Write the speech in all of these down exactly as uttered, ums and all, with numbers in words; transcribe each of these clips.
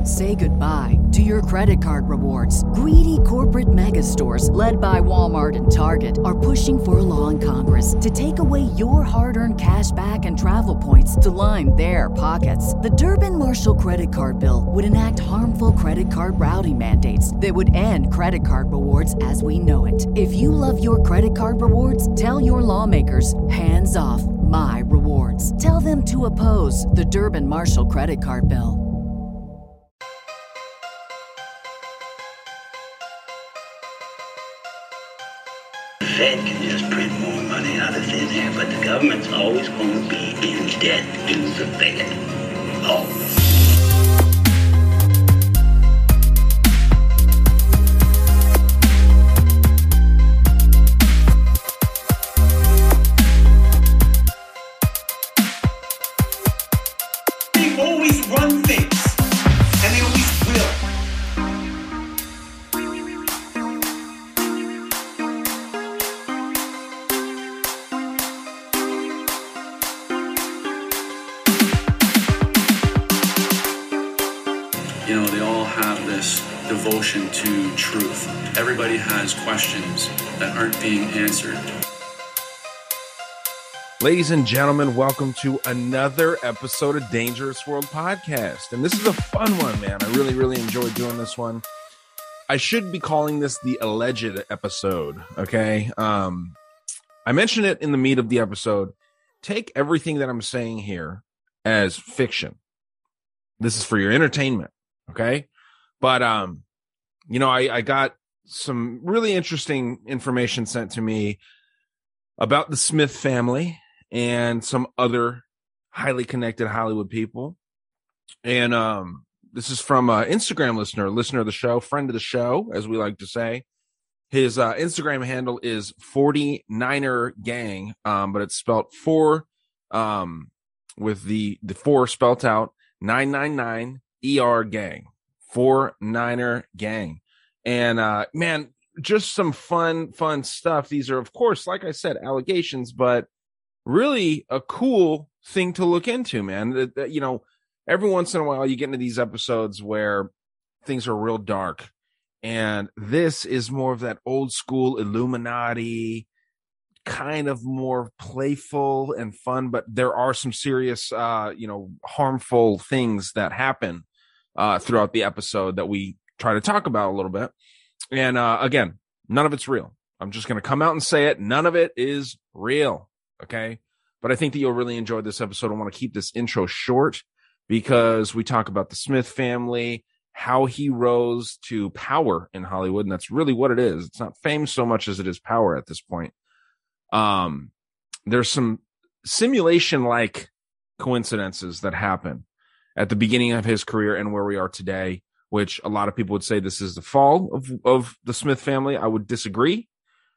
Say goodbye to your credit card rewards. Greedy corporate mega stores, led by Walmart and Target, are pushing for a law in Congress to take away your hard-earned cash back and travel points to line their pockets. The Durbin-Marshall credit card bill would enact harmful credit card routing mandates that would end credit card rewards as we know it. If you love your credit card rewards, tell your lawmakers, hands off my rewards. Tell them to oppose the Durbin-Marshall credit card bill. The Fed can just print more money out of thin air, but the government's always going to be in debt to the Fed. Always. They always run things, and they always will. You know, they all have this devotion to truth. Everybody has questions that aren't being answered. Ladies and gentlemen, welcome to another episode of Dangerous World Podcast. And this is a fun one, man. I really, really enjoyed doing this one. I should be calling this the alleged episode, okay? Um, I mentioned it in the meat of the episode. Take everything that I'm saying here as fiction. This is for your entertainment. Okay. But, um, you know, I, I got some really interesting information sent to me about the Smith family and some other highly connected Hollywood people. And, um, this is from an Instagram listener, listener of the show, friend of the show, as we like to say. His, uh, Instagram handle is forty-niner gang. Um, but it's spelled four, um, with the, the four spelt out nine nine nine. E R gang, four-niner gang. And, uh, man, just some fun, fun stuff. These are, of course, like I said, allegations, but really a cool thing to look into, man. That, that, you know, every once in a while you get into these episodes where things are real dark. And this is more of that old school Illuminati, kind of more playful and fun, but there are some serious, uh, you know, harmful things that happen Uh, throughout the episode that we try to talk about a little bit. And uh, again, none of it's real. I'm just going to come out and say it. None of it is real. Okay. But I think that you'll really enjoy this episode. I want to keep this intro short because we talk about the Smith family, how he rose to power in Hollywood. And that's really what it is. It's not fame so much as it is power at this point. Um, there's some simulation-like coincidences that happen at the beginning of his career and where we are today, which a lot of people would say this is the fall of, of the Smith family. I would disagree.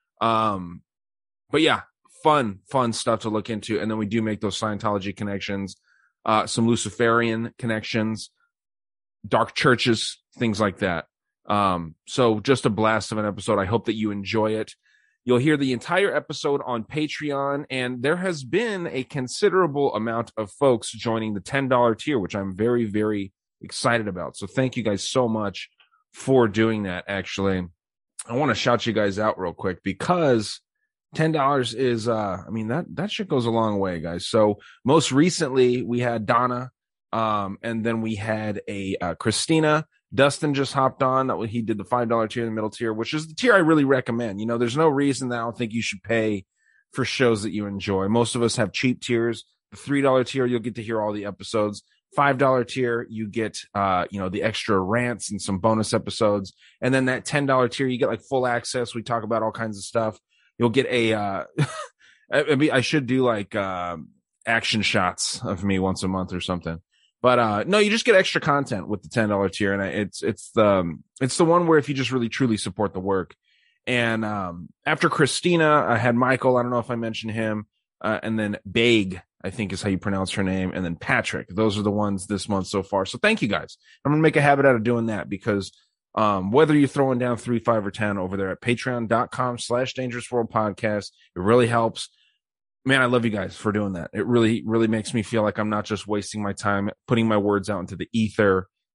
Um, but yeah, fun, fun stuff to look into. And then we do make those Scientology connections, uh, some Luciferian connections, dark churches, things like that. Um, so just a blast of an episode. I hope that you enjoy it. You'll hear the entire episode on Patreon, and there has been a considerable amount of folks joining the ten dollar tier, which I'm very, very excited about. So thank you guys so much for doing that, actually. I want to shout you guys out real quick because ten dollars is, uh, I mean, that, that shit goes a long way, guys. So most recently we had Donna, um, and then we had a uh, Christina. Dustin just hopped on. That he did the five dollar tier, the middle tier, which is the tier I really recommend. You know, there's no reason that I don't think you should pay for shows that you enjoy. Most of us have cheap tiers. The three dollar tier, you'll get to hear all the episodes. five dollar tier, you get, uh, you know, the extra rants and some bonus episodes. And then that ten dollar tier, you get like full access. We talk about all kinds of stuff. You'll get a, uh, I, mean, I should do like, uh, action shots of me once a month or something. But, uh, no, you just get extra content with the ten dollar tier. And it's, it's the, um, it's the one where if you just really truly support the work. And, um, after Christina, I had Michael. I don't know if I mentioned him. Uh, and then Baig, I think is how you pronounce her name. And then Patrick. Those are the ones this month so far. So thank you guys. I'm going to make a habit out of doing that because, um, whether you're throwing down three, five or ten over there at patreon.com slash dangerous world podcast, it really helps. Man, I love you guys for doing that. It really, really makes me feel like I'm not just wasting my time putting my words out into the ether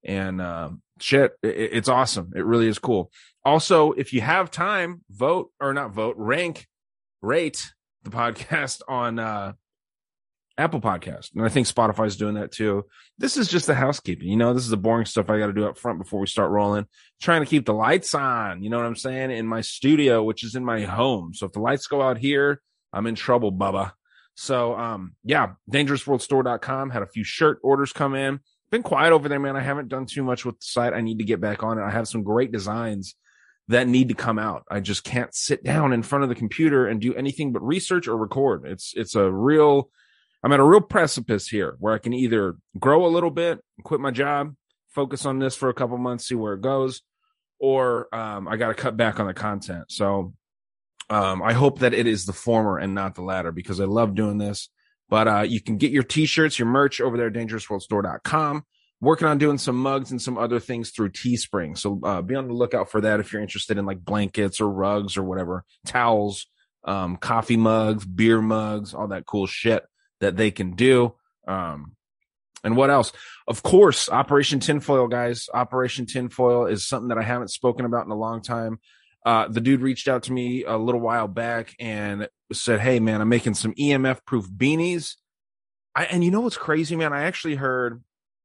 and uh, shit, it, it's awesome. It really is cool. Also, if you have time, vote or not vote, rank, rate the podcast on uh, Apple Podcast. And I think Spotify's doing that too. This is just the housekeeping. You know, this is the boring stuff I got to do up front before we start rolling. Trying to keep the lights on, you know what I'm saying, in my studio, which is in my home. So if the lights go out here, I'm in trouble, Bubba. So, um, yeah, dangerous world store dot com had a few shirt orders come in. Been quiet over there, man. I haven't done too much with the site. I need to get back on it. I have some great designs that need to come out. I just can't sit down in front of the computer and do anything but research or record. It's it's a real, I'm at a real precipice here where I can either grow a little bit, quit my job, focus on this for a couple months, see where it goes, or um, I got to cut back on the content. So um, I hope that it is the former and not the latter, because I love doing this. But uh, you can get your t-shirts, your merch over there at dangerous world store dot com. Working on doing some mugs and some other things through Teespring. So uh, be on the lookout for that if you're interested in like blankets or rugs or whatever, towels, um, coffee mugs, beer mugs, all that cool shit that they can do. Um, and what else? Of course, Operation Tinfoil, guys. Operation Tinfoil is something that I haven't spoken about in a long time. Uh, the dude reached out to me a little while back and said, hey, man, I'm making some E M F-proof beanies. I, and you know what's crazy, man? I actually heard...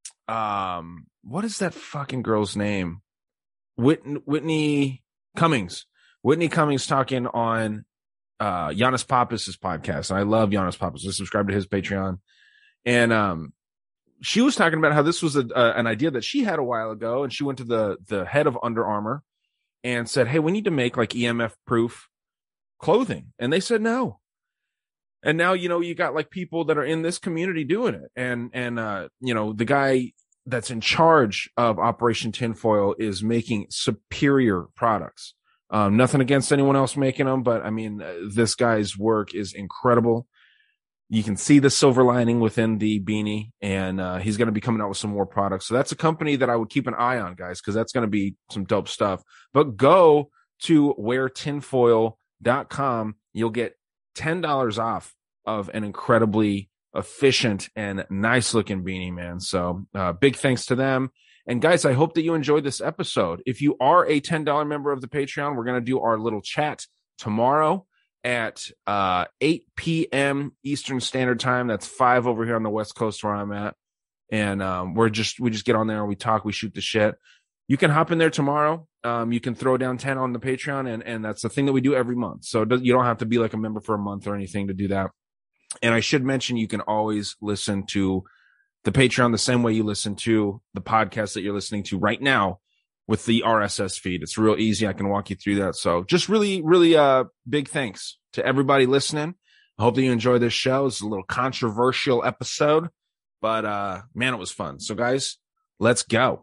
Um, what is that fucking girl's name? Whit- Whitney Cummings. Whitney Cummings talking on uh Giannis Pappas' podcast. And I love Giannis Pappas. I subscribe to his Patreon. And um she was talking about how this was a, uh, an idea that she had a while ago, and she went to the the head of Under Armour and said, hey, we need to make like E M F proof clothing. And they said no. And now, you know, you got like people that are in this community doing it. And, and, uh, you know, the guy that's in charge of Operation Tinfoil is making superior products. Um, nothing against anyone else making them, but I mean, uh, this guy's work is incredible. You can see the silver lining within the beanie, and, uh, he's going to be coming out with some more products. So that's a company that I would keep an eye on, guys, because that's going to be some dope stuff. But go to wear tinfoil dot com. You'll get ten dollars off of an incredibly efficient and nice looking beanie, man. So uh, big thanks to them. And guys, I hope that you enjoyed this episode. If you are a ten dollars member of the Patreon, we're going to do our little chat tomorrow at uh, eight p.m. Eastern Standard Time. That's five over here on the West Coast where I'm at. And um, we're just, we just get on there and we talk, we shoot the shit. You can hop in there tomorrow. Um, you can throw down ten on the Patreon, and, and that's the thing that we do every month. So it does, you don't have to be like a member for a month or anything to do that. And I should mention, you can always listen to the Patreon the same way you listen to the podcast that you're listening to right now with the R S S feed. It's real easy. I can walk you through that. So just really, really uh, big thanks to everybody listening. I hope that you enjoy this show. It's a little controversial episode, but uh, man, it was fun. So guys, let's go.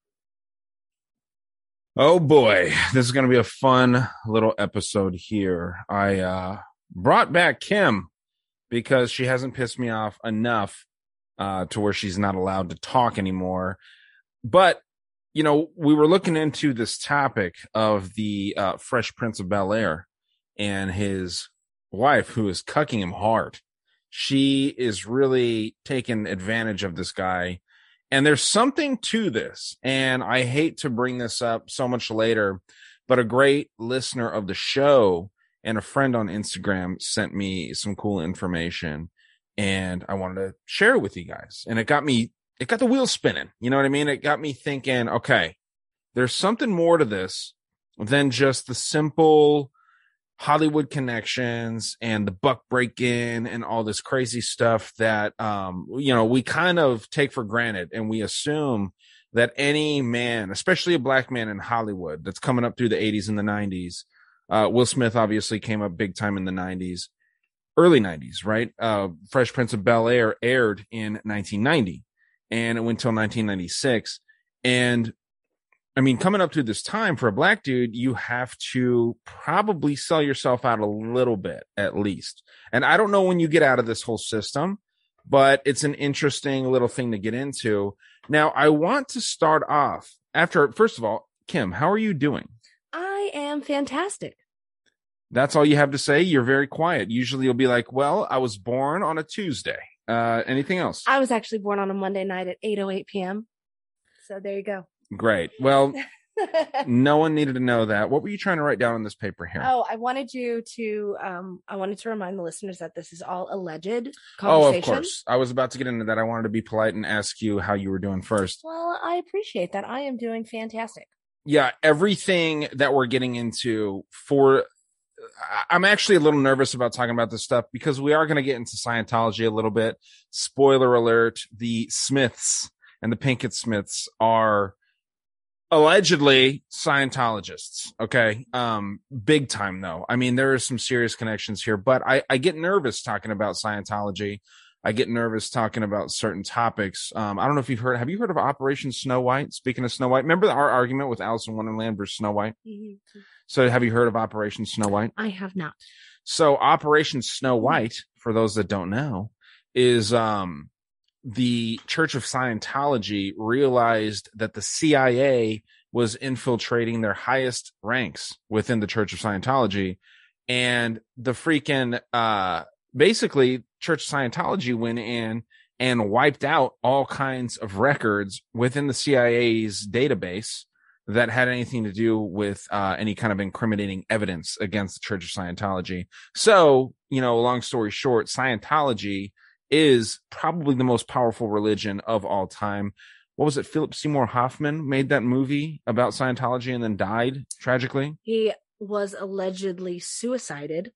Oh boy, this is going to be a fun little episode here. I uh, brought back Kim because she hasn't pissed me off enough uh, to where she's not allowed to talk anymore. But, you know, we were looking into this topic of the uh, Fresh Prince of Bel-Air and his wife, who is cucking him hard. She is really taking advantage of this guy. And there's something to this, and I hate to bring this up so much later, but a great listener of the show and a friend on Instagram sent me some cool information, and I wanted to share it with you guys. And it got me, it got the wheels spinning. You know what I mean? It got me thinking, okay, there's something more to this than just the simple Hollywood connections and the buck break-in and all this crazy stuff that, um, you know, we kind of take for granted, and we assume that any man, especially a black man in Hollywood that's coming up through the eighties and the nineties, uh, Will Smith obviously came up big time in the nineties, early nineties, right? Uh, Fresh Prince of Bel-Air aired in nineteen ninety, and it went till nineteen ninety-six. And I mean, coming up to this time for a black dude, you have to probably sell yourself out a little bit, at least. And I don't know when you get out of this whole system, but it's an interesting little thing to get into. Now, I want to start off after, first of all, Kim, how are you doing? I am fantastic. That's all you have to say? You're very quiet. Usually you'll be like, well, I was born on a Tuesday. Uh, anything else? I was actually born on a Monday night at eight oh eight p.m. So there you go. Great. Well, no one needed to know that. What were you trying to write down on this paper here? Oh, I wanted you to, um, I wanted to remind the listeners that this is all alleged conversation. Oh, of course. I was about to get into that. I wanted to be polite and ask you how you were doing first. Well, I appreciate that. I am doing fantastic. Yeah, everything that we're getting into for, I'm actually a little nervous about talking about this stuff because we are going to get into Scientology a little bit. Spoiler alert, the Smiths and the Pinkett Smiths are allegedly Scientologists. Okay. Um, big time though. I mean, there are some serious connections here, but I, I get nervous talking about Scientology. I get nervous talking about certain topics. Um, I don't know if you've heard, have you heard of Operation Snow White? Speaking of Snow White, remember our argument with Alice in Wonderland versus Snow White? Mm-hmm. So have you heard of Operation Snow White? I have not. So Operation Snow White, for those that don't know, is, um, the Church of Scientology realized that the C I A was infiltrating their highest ranks within the Church of Scientology. And the freaking, uh, basically Church of Scientology went in and wiped out all kinds of records within the C I A's database that had anything to do with uh, any kind of incriminating evidence against the Church of Scientology. So, you know, long story short, Scientology is probably the most powerful religion of all time. What was it? Philip Seymour Hoffman made that movie about Scientology and then died tragically. He was allegedly suicided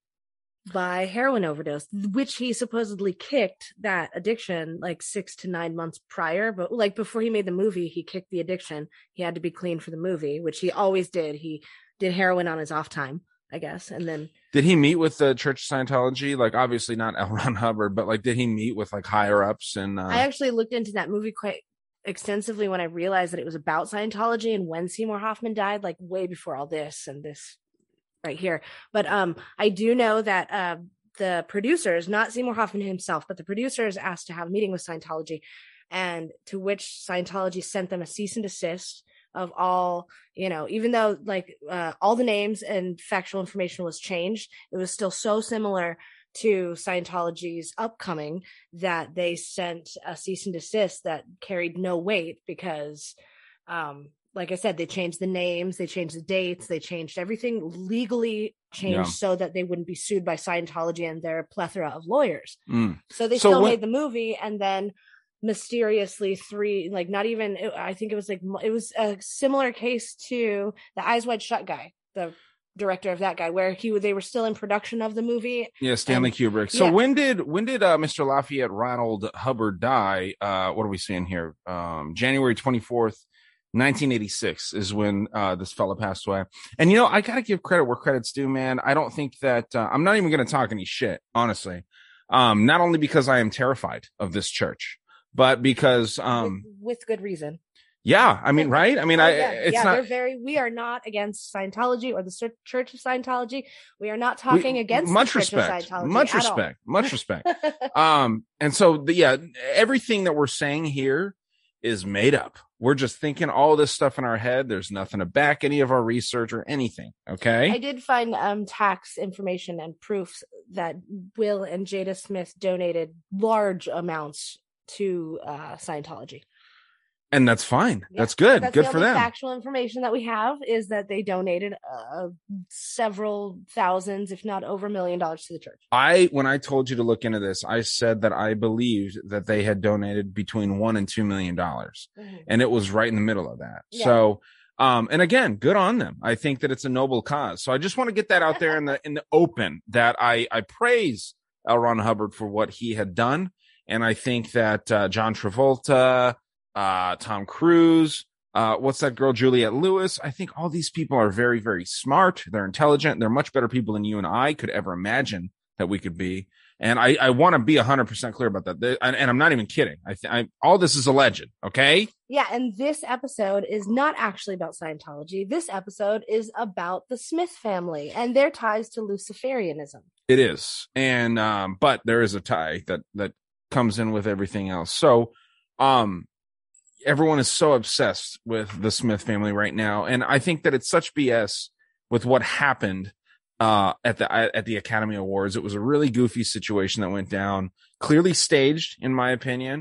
by heroin overdose, which he supposedly kicked that addiction like six to nine months prior. But like before he made the movie, he kicked the addiction. He had to be clean for the movie, which he always did. He did heroin on his off time, I guess. And then did he meet with the Church of Scientology? Like obviously not L. Ron Hubbard, but like did he meet with like higher ups? And uh... I actually looked into that movie quite extensively when I realized that it was about Scientology and when Seymour Hoffman died, like way before all this and this right here. But um, I do know that uh, the producers, not Seymour Hoffman himself, but the producers asked to have a meeting with Scientology, and to which Scientology sent them a cease and desist of all, you know, even though like uh, all the names and factual information was changed, it was still so similar to Scientology's upcoming that they sent a cease and desist that carried no weight because, um, like I said, they changed the names, they changed the dates, they changed everything legally changed yeah. so that they wouldn't be sued by Scientology and their plethora of lawyers. Mm. So they so still what- made the movie, and then mysteriously three, like not even, I think it was like, it was a similar case to the Eyes Wide Shut guy, the director of that guy, where he they were still in production of the movie. Yeah, Stanley and, Kubrick. So yeah. when did when did uh, Mister Lafayette Ronald Hubbard die? Uh, what are we seeing here? Um, January twenty-fourth, nineteen eighty-six is when uh, this fella passed away. And you know, I gotta give credit where credit's due, man. I don't think that uh, I'm not even gonna talk any shit, honestly. Um, not only because I am terrified of this church, but because um, with, with good reason. Yeah, I mean, right? I mean, oh, I yeah, it's yeah, not. They're very. We are not against Scientology or the Church of Scientology. We are not talking we, against much the respect, Church of Scientology much at respect, all. much respect. Um, and so the, yeah, everything that we're saying here is made up. We're just thinking all this stuff in our head. There's nothing to back any of our research or anything. Okay. I did find um tax information and proofs that Will and Jada Smith donated large amounts to uh, Scientology. And that's fine. Yeah. That's good. That's good the for only them. Factual information that we have is that they donated uh, several thousands, if not over a million dollars to the church. I, when I told you to look into this, I said that I believed that they had donated between one and two million dollars, mm-hmm. and it was right in the middle of that. Yeah. So, um, and again, good on them. I think that it's a noble cause. So I just want to get that out there in the in the open. That I I praise L. Ron Hubbard for what he had done, and I think that uh, John Travolta. Uh, Tom Cruise, uh, what's that girl, Juliette Lewis? I think all these people are very, very smart. They're intelligent. They're much better people than you and I could ever imagine that we could be. And I, I want to be one hundred percent clear about that. They, and, and I'm not even kidding. I, th- I all this is alleged, okay? Yeah, and this episode is not actually about Scientology. This episode is about the Smith family and their ties to Luciferianism. It is. And, um, but there is a tie that, that comes in with everything else. So, um, everyone is so obsessed with the Smith family right now. And I think that it's such B S with what happened uh, at the at the Academy Awards. It was a really goofy situation that went down, clearly staged, in my opinion.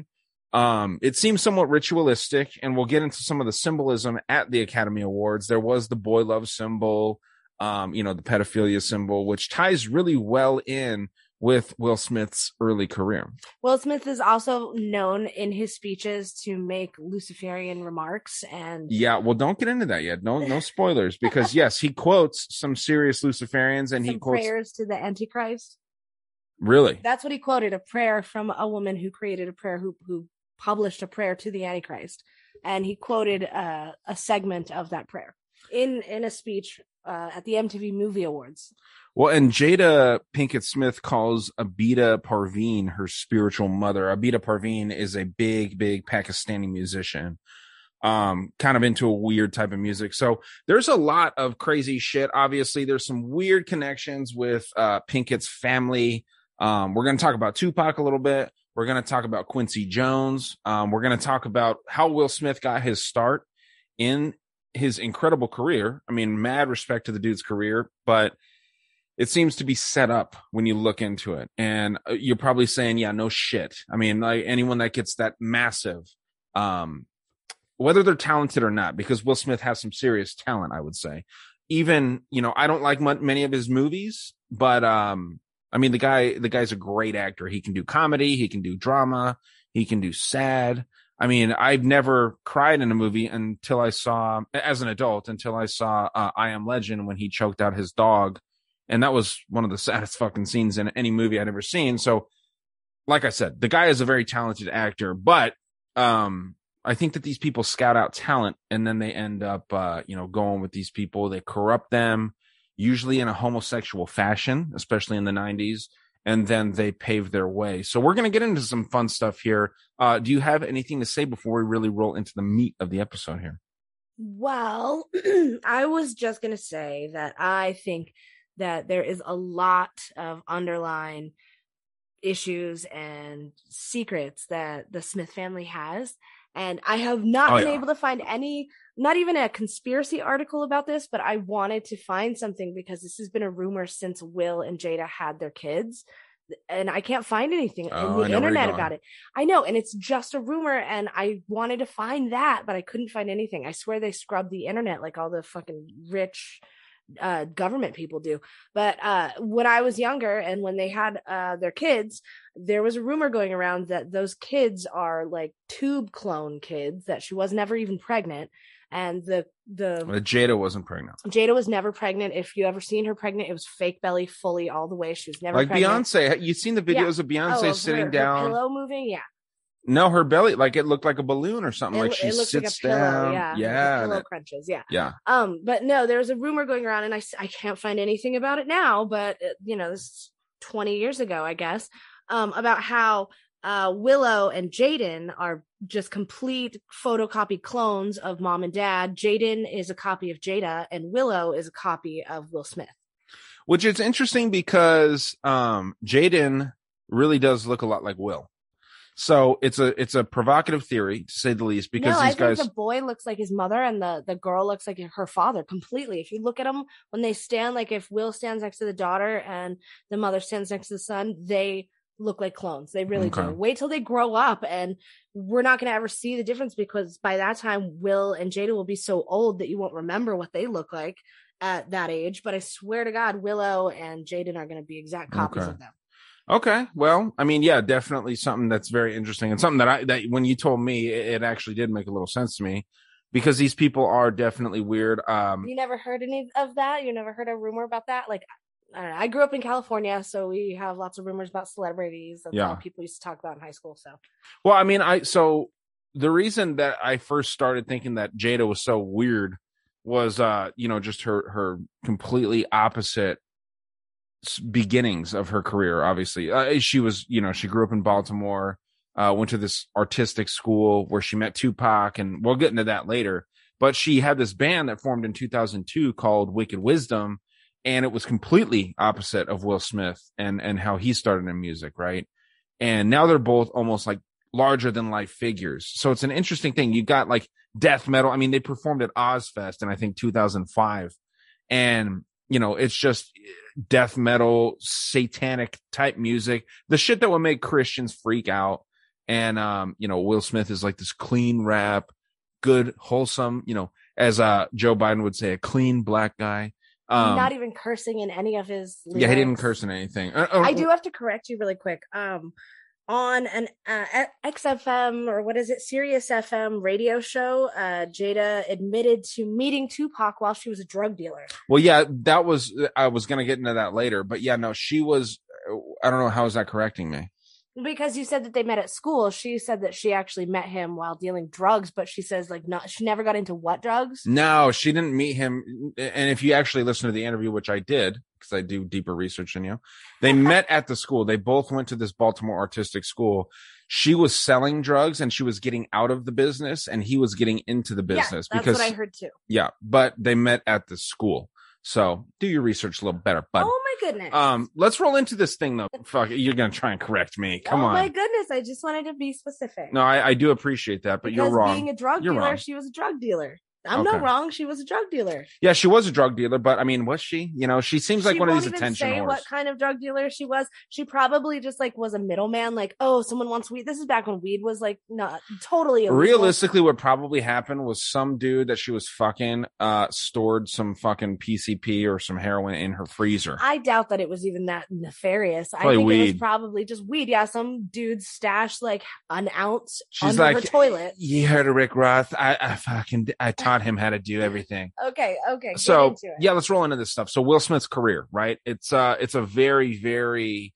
Um, it seems somewhat ritualistic, and we'll get into some of the symbolism at the Academy Awards. There was the boy love symbol, um, you know, the pedophilia symbol, which ties really well in with Will Smith's early career. Will Smith is also known in his speeches to make Luciferian remarks, and yeah, well, don't get into that yet. No, no spoilers, because yes, he quotes some serious Luciferians, and some he quotes prayers to the Antichrist. Really? That's what he quoted, a prayer from a woman who created a prayer, who who published a prayer to the Antichrist, and he quoted uh, a segment of that prayer in in a speech uh, at the M T V Movie Awards. Well, and Jada Pinkett Smith calls Abida Parveen her spiritual mother. Abida Parveen is a big, big Pakistani musician, um, kind of into a weird type of music. So there's a lot of crazy shit. Obviously, there's some weird connections with uh, Pinkett's family. Um, we're going to talk about Tupac a little bit. We're going to talk about Quincy Jones. Um, we're going to talk about how Will Smith got his start in his incredible career. I mean, mad respect to the dude's career, but it seems to be set up when you look into it. And you're probably saying, yeah, no shit. I mean, like anyone that gets that massive, um, whether they're talented or not, because Will Smith has some serious talent, I would say. Even, you know, I don't like m- many of his movies, but, um, I mean, the guy, the guy's a great actor. He can do comedy. He can do drama. He can do sad. I mean, I've never cried in a movie until I saw, as an adult, until I saw uh, I Am Legend when he choked out his dog. And that was one of the saddest fucking scenes in any movie I'd ever seen. So, like I said, the guy is a very talented actor, but um, I think that these people scout out talent and then they end up, uh, you know, going with these people. They corrupt them, usually in a homosexual fashion, especially in the nineties, and then they pave their way. So we're going to get into some fun stuff here. Uh, do you have anything to say before we really roll into the meat of the episode here? Well, I was just going to say that I think that there is a lot of underlying issues and secrets that the Smith family has. And I have not oh, been yeah. able to find any, not even a conspiracy article about this, but I wanted to find something because this has been a rumor since Will and Jada had their kids. And I can't find anything Oh, in the internet about it. I know. And it's just a rumor. And I wanted to find that, but I couldn't find anything. I swear they scrubbed the internet like all the fucking rich uh government people do. But uh when I was younger and when they had uh their kids, there was a rumor going around that those kids are like tube clone kids, that she was never even pregnant. And the the Well, Jada wasn't pregnant. Jada was never pregnant. If you ever seen her pregnant, it was fake belly fully all the way. She was never like pregnant. Beyonce. You've seen the videos Yeah. of Beyonce Oh, of sitting her, down. her pillow moving. Yeah. No, her belly, like it looked like a balloon or something. It, like she it looks sits like a pillow. down. Yeah. Yeah. Like pillow that- crunches. Yeah. yeah. Um, but no, there's a rumor going around, and I, I can't find anything about it now, but uh, you know, this is twenty years ago, I guess, um, about how uh, Willow and Jaden are just complete photocopy clones of mom and dad. Jaden is a copy of Jada, and Willow is a copy of Will Smith. Which is interesting because um, Jaden really does look a lot like Will. So it's a it's a provocative theory, to say the least, because no, these I guys. think the boy looks like his mother, and the the girl looks like her father completely. If you look at them when they stand, like if Will stands next to the daughter and the mother stands next to the son, they look like clones. They really Okay. do. Wait till they grow up, and we're not going to ever see the difference, because by that time, Will and Jada will be so old that you won't remember what they look like at that age. But I swear to God, Willow and Jaden are going to be exact copies Okay. of them. Okay, well, I mean, yeah, definitely something that's very interesting, and something that I that when you told me, it, it actually did make a little sense to me, because these people are definitely weird. Um, You never heard any of that? You never heard a rumor about that? Like, I don't know. I grew up in California, so we have lots of rumors about celebrities. That's Yeah. all people used to talk about in high school. So well, I mean, I so the reason that I first started thinking that Jada was so weird was, uh, you know, just her her completely opposite s- beginnings of her career. Obviously, uh, she was, you know, she grew up in Baltimore, uh, went to this artistic school where she met Tupac, and we'll get into that later. But she had this band that formed in two thousand two called Wicked Wisdom, and it was completely opposite of Will Smith and and how he started in music, right? And now they're both almost like larger than life figures. So it's an interesting thing. You got like death metal. I mean, they performed at Ozfest in I think two thousand five, and you know, it's just death metal, satanic type music, the shit that would make Christians freak out. And, um, you know, Will Smith is like this clean rap, good, wholesome, you know, as uh, Joe Biden would say, a clean black guy. Um, Not even cursing in any of his lyrics. Yeah, he didn't curse in anything. Uh, uh, I do have to correct you really quick. Um, on an uh, X F M or what is it, Sirius F M radio show, uh, Jada admitted to meeting Tupac while she was a drug dealer. Well, yeah, that was, I was going to get into that later, but yeah, no, she was, I don't know, how is that correcting me? Because you said that they met at school. She said that she actually met him while dealing drugs, but she says like not, she never got into what drugs? No, she didn't meet him. And if you actually listen to the interview, which I did, because I do deeper research than you, they met at the school. They both went to this Baltimore artistic school. She was selling drugs and she was getting out of the business and he was getting into the business. Yeah, that's because, what I heard too. Yeah, but they met at the school. So do your research a little better, bud. Oh my goodness. Um, let's roll into this thing though. Fuck, you're gonna try and correct me. Come oh on. Oh my goodness. I just wanted to be specific. No, I, I do appreciate that, but because you're wrong. Being a drug you're dealer, wrong. she was a drug dealer. I'm Okay. not wrong. She was a drug dealer. Yeah, she was a drug dealer, but I mean, was she? You know, she seems like she one of won't these even attention say whores. what kind of drug dealer she was. She probably just like was a middleman. Like, oh, someone wants weed. This is back when weed was like not totally illegal. Realistically, what probably happened was some dude that she was fucking uh stored some fucking P C P or some heroin in her freezer. I doubt that it was even that nefarious. Probably I think weed. it was probably just weed. Yeah, some dude stashed like an ounce She's under like, her toilet. You heard of Rick Roth? I, I fucking I taught him how to do everything. Okay, okay. Get So into it. yeah, let's roll into this stuff. So Will Smith's career, right? It's uh, it's a very, very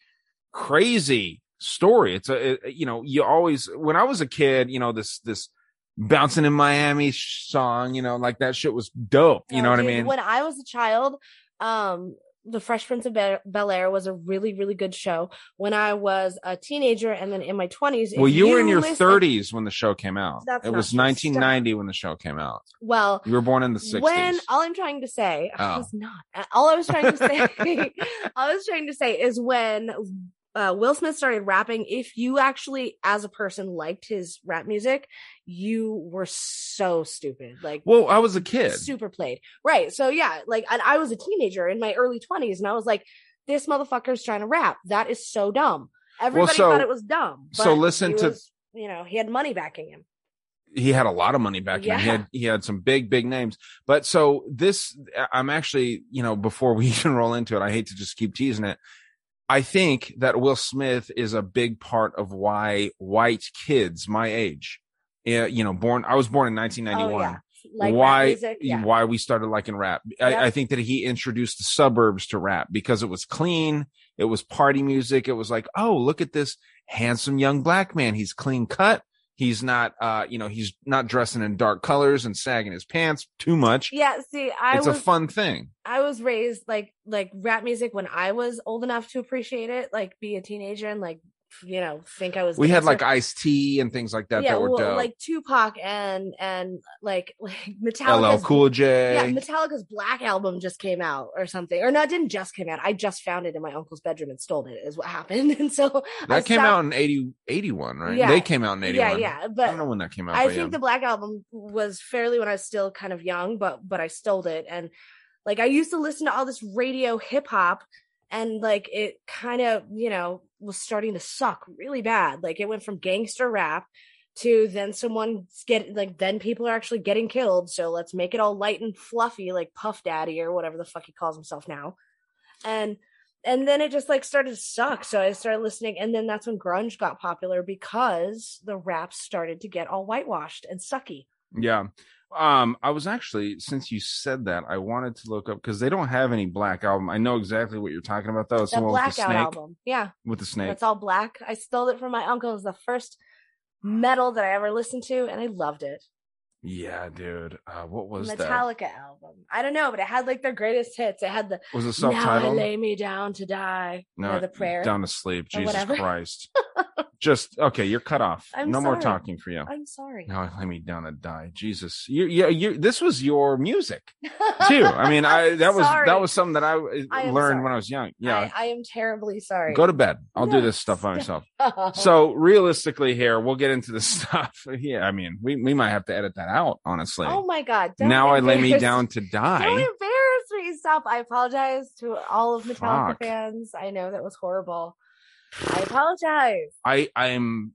crazy story. It's a, it, you know, you always, when I was a kid, you know, this this Bouncing in Miami song, you know, like that shit was dope. You Oh, know what dude, I mean? When I was a child, um, The Fresh Prince of Bel Air was a really, really good show. When I was a teenager and then in my twenties, Well, you, were in your listen- thirties when the show came out. That's it not was true. nineteen ninety when the show came out. Well, You were born in the sixties. when all I'm trying to say, I Oh. was not. All I was trying to say, all I was trying to say is when uh, Will Smith started rapping. If you actually, as a person, liked his rap music, you were so stupid. Like, Well, I was a kid. super played, right? So yeah, like, and I was a teenager in my early twenties, and I was like, this motherfucker's trying to rap. That is so dumb. Everybody so- thought it was dumb. so but listen he to- was, you know, he had money backing him. He had a lot of money back then. He Yeah. had he had some big big names. But so this, I'm actually, you know, before we even roll into it, I hate to just keep teasing it. I think that Will Smith is a big part of why white kids my age, uh, you know, born I was born in nineteen ninety-one. Oh, yeah. Like rap why music, yeah. why we started liking rap. I, Yep. I think that he introduced the suburbs to rap because it was clean, it was party music. It was like, oh, look at this handsome young black man. He's clean cut. He's not, uh, you know, he's not dressing in dark colors and sagging his pants too much. Yeah, see, I it's was a fun thing. I was raised like like rap music when I was old enough to appreciate it, like be a teenager and like, you know, think I was. We had gangster. like Ice-T and things like that yeah, that were well, dope. like Tupac and and like like L L Metallica's Cool J. Yeah, Metallica's Black Album just came out or something, or no, it didn't just came out. I just found it in my uncle's bedroom and stole it. Is what happened, and so that I came stopped- out in eighty, eighty-one, right? Yeah. They came out in eighty-one. Yeah, yeah, I but don't know when that came out. I but think yeah. the Black Album was fairly when I was still kind of young, but but I stole it, and like I used to listen to all this radio hip hop, and like it kind of, you know, was starting to suck really bad. Like it went from gangster rap to then someone's get like then people are actually getting killed, so let's make it all light and fluffy like Puff Daddy or whatever the fuck he calls himself now. And and then it just like started to suck, so I started listening, and then that's when grunge got popular because the raps started to get all whitewashed and sucky. Yeah. Um, I was actually, since you said that, I wanted to look up because they don't have any Black Album. I know exactly what you're talking about, though. It's the The one with the Blackout snake. album, yeah, With the snake. it's all black. I stole it from my uncle. It was the first metal that I ever listened to, and I loved it. Yeah, dude. Uh, what was that? Metallica album. I don't know, but it had like their greatest hits. It had the Was it "Now I self-titled? lay me down to die," No, or the prayer. down to sleep. or Jesus whatever. Christ. Just okay. You're cut off. I'm no more sorry. talking for you. I'm sorry. No, lay me down to die. Jesus. You, yeah, you. This was your music too. I mean, I I'm that was sorry. that was something that I, I am learned sorry. when I was young. Yeah. I, I am terribly sorry. Go to bed. I'll do No, this stuff by stop. myself. So realistically here, we'll get into the stuff. Yeah, I mean, we, we might have to edit that out, honestly. Oh my God. Don't now I lay me embarrass- down to Don't die. embarrass me. Stop. I apologize to all of Metallica Fuck. fans. I know that was horrible. I apologize. I I am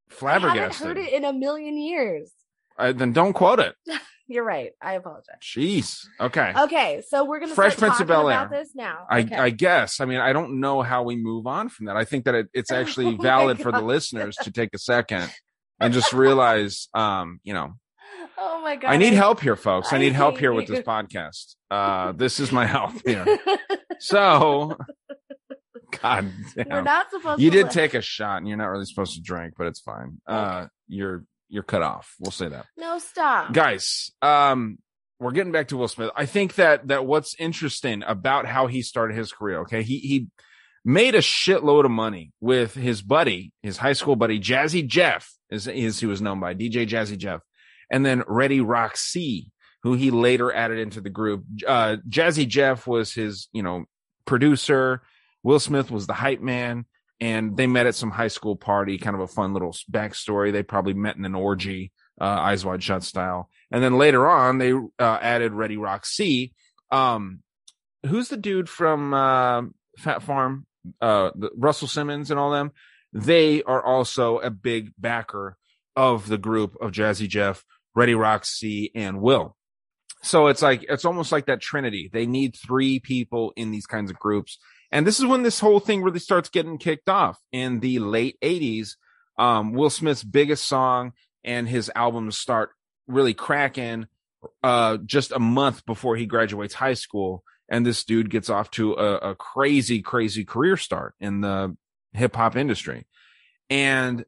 flabbergasted. I haven't heard it in a million years. Uh, then don't quote it. You're right. I apologize. Jeez. Okay. Okay, so we're gonna Fresh start Prince of talking Bel-Air. about this now. I, Okay. I guess. I mean, I don't know how we move on from that. I think that it, it's actually Oh my valid for the God. listeners to take a second and just realize, um, you know, Oh my god! I need help here, folks. I I need help hate here with you. this podcast. Uh, this is my help here. So, God We're damn. not supposed. You to did let- take a shot, and you're not really supposed to drink, but it's fine. Uh, you're you're cut off. We'll say that, No, stop. guys. Um, we're getting back to Will Smith. I think that that what's interesting about how he started his career. Okay, he he made a shitload of money with his buddy, his high school buddy, Jazzy Jeff, is is he was known by, D J Jazzy Jeff, and then Ready Rock C, who he later added into the group. Uh, Jazzy Jeff was his, you know, producer. Will Smith was the hype man, and they met at some high school party, kind of a fun little backstory. They probably met in an orgy, uh, Eyes Wide Shut style. And then later on, they uh, added Ready Rock C. Um, who's the dude from uh, Fat Farm? Uh, the, Russell Simmons and all them. They are also a big backer of the group of Jazzy Jeff, Ready Rock C, and Will. So it's like, it's almost like that trinity. They need three people in these kinds of groups. And this is when this whole thing really starts getting kicked off in the late eighties. Um, Will Smith's biggest song and his albums start really cracking uh, just a month before he graduates high school. And this dude gets off to a, a crazy, crazy career start in the hip hop industry. And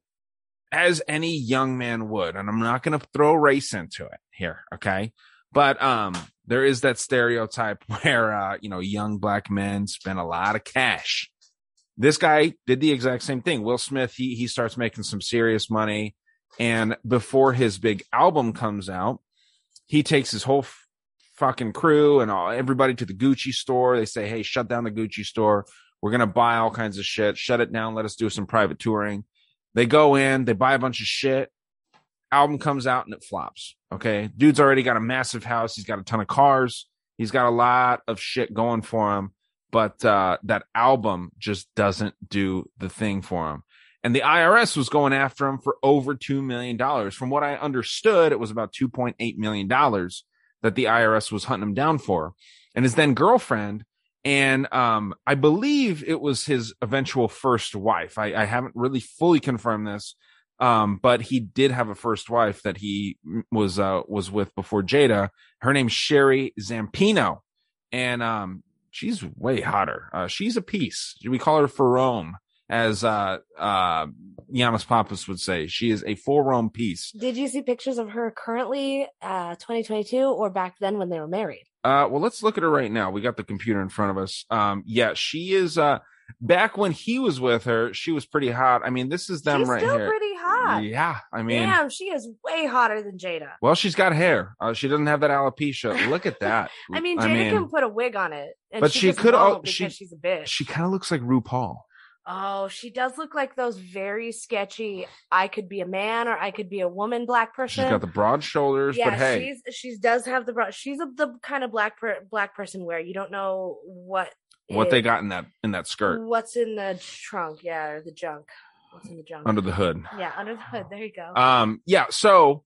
as any young man would, and I'm not going to throw race into it here. Okay. But, um, there is that stereotype where, uh, you know, young black men spend a lot of cash. This guy did the exact same thing. Will Smith, he, he starts making some serious money. And before his big album comes out, he takes his whole f- fucking crew and all, everybody to the Gucci store. They say, hey, shut down the Gucci store. We're going to buy all kinds of shit. Shut it down. Let us do some private touring. They go in, they buy a bunch of shit. Album comes out and it flops. Okay. Dude's already got a massive house. He's got a ton of cars. He's got a lot of shit going for him. But uh, that album just doesn't do the thing for him. And the I R S was going after him for over two million dollars. From what I understood, it was about two point eight million dollars that the I R S was hunting him down for. And his then girlfriend, and um, I believe it was his eventual first wife. I, I haven't really fully confirmed this. Um, but he did have a first wife that he was, uh, was with before Jada. Her name's Sherry Zampino. And, um, she's way hotter. Uh, she's a piece. We call her Ferrome, as, uh, uh, Giannis Pappas would say. She is a full Rome piece. Did you see pictures of her currently, uh, twenty twenty-two, or back then when they were married? Uh, well, let's look at her right now. We got the computer in front of us. Um, yeah, she is, uh, back when he was with her, she was pretty hot. I mean, this is them She's right still here. pretty hot. Yeah, I mean, Damn, she is way hotter than Jada. well, she's got hair. Uh, she doesn't have that alopecia. Look at that. I mean, Jada can put a wig on it, and but she, she just could al- won't because she- she's a bitch. she kind of looks like RuPaul. Oh, she does look like those very sketchy. I could be a man or I could be a woman. Black person. She's got the broad shoulders, yeah, but hey, she's she's does have the broad. She's a, the kind of black per, black person where you don't know what what is- they got in that in that skirt what's in the trunk, yeah, or the junk. What's in the junk? under the hood. Yeah, under the hood. There you go. Um, yeah. So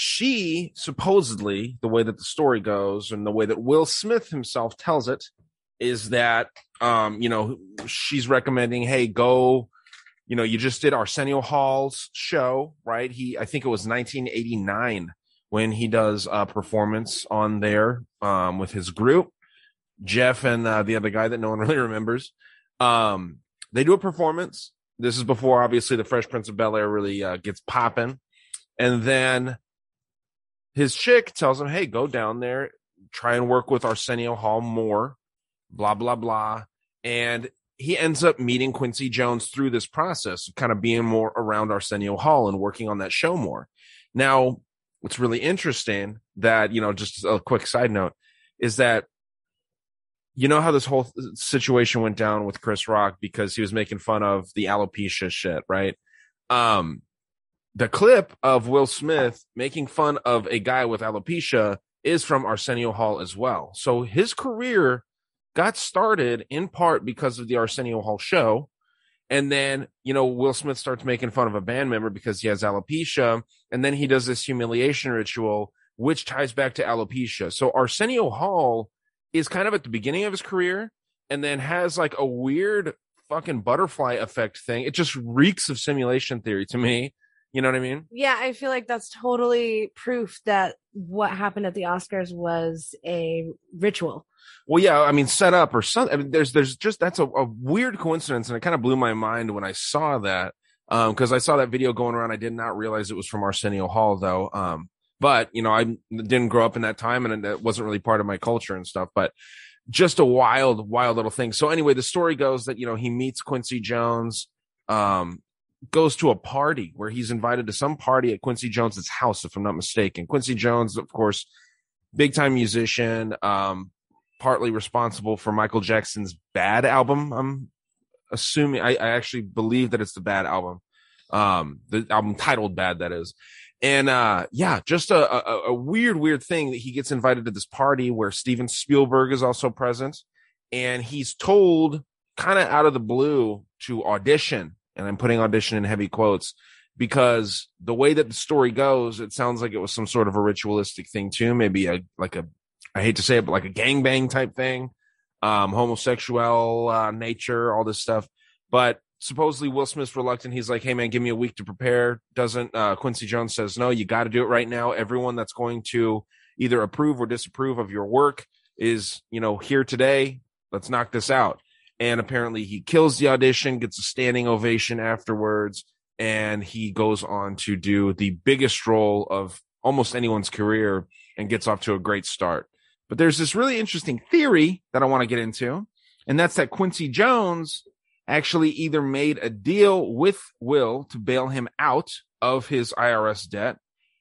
she supposedly, the way that the story goes, and the way that Will Smith himself tells it, is that um, you know, she's recommending, hey, go. You know, you just did Arsenio Hall's show, right? He, I think it was nineteen eighty-nine when he does a performance on there um, with his group, Jeff and uh, the other guy that no one really remembers. Um, they do a performance. This is before, obviously, the Fresh Prince of Bel-Air really uh, gets popping. And then his chick tells him, hey, go down there, try and work with Arsenio Hall more, blah, blah, blah. And he ends up meeting Quincy Jones through this process of kind of being more around Arsenio Hall and working on that show more. Now, what's really interesting that, you know, just a quick side note is that, you know how this whole situation went down with Chris Rock because he was making fun of the alopecia shit, right? Um, the clip of Will Smith making fun of a guy with alopecia is from Arsenio Hall as well. So his career got started in part because of the Arsenio Hall show. And then, you know, Will Smith starts making fun of a band member because he has alopecia. And then he does this humiliation ritual, which ties back to alopecia. So Arsenio Hall is kind of at the beginning of his career and then has like a weird fucking butterfly effect thing. It just reeks of simulation theory to me. You know what I mean? Yeah, I feel like that's totally proof that what happened at the Oscars was a ritual. Well, yeah, I mean, set up or something. I mean, there's, there's just that's a, a weird coincidence, and it kind of blew my mind when I saw that. Um, because I saw that video going around, I did not realize it was from Arsenio Hall, though. Um, but you know, I didn't grow up in that time, and it wasn't really part of my culture and stuff. But just a wild, wild little thing. So anyway, the story goes that you know he meets Quincy Jones. Um. Goes to a party where he's invited to some party at Quincy Jones's house, if I'm not mistaken. Quincy Jones, of course, big time musician, um, partly responsible for Michael Jackson's Bad album. I'm assuming, I, I actually believe that it's the Bad album, um, the album titled Bad, that is. And uh, yeah, just a, a, a weird, weird thing that he gets invited to this party where Steven Spielberg is also present, and he's told kind of out of the blue to audition. And I'm putting audition in heavy quotes because the way that the story goes, it sounds like it was some sort of a ritualistic thing too. Maybe a, like a, I hate to say it, but like a gangbang type thing, um, homosexual uh, nature, all this stuff. But supposedly Will Smith's reluctant. He's like, hey man, give me a week to prepare. Doesn't, uh, Quincy Jones says, no, you got to do it right now. Everyone that's going to either approve or disapprove of your work is, you know, here today. Let's knock this out. And apparently he kills the audition, gets a standing ovation afterwards, and he goes on to do the biggest role of almost anyone's career and gets off to a great start. But there's this really interesting theory that I want to get into, and that's that Quincy Jones actually either made a deal with Will to bail him out of his I R S debt,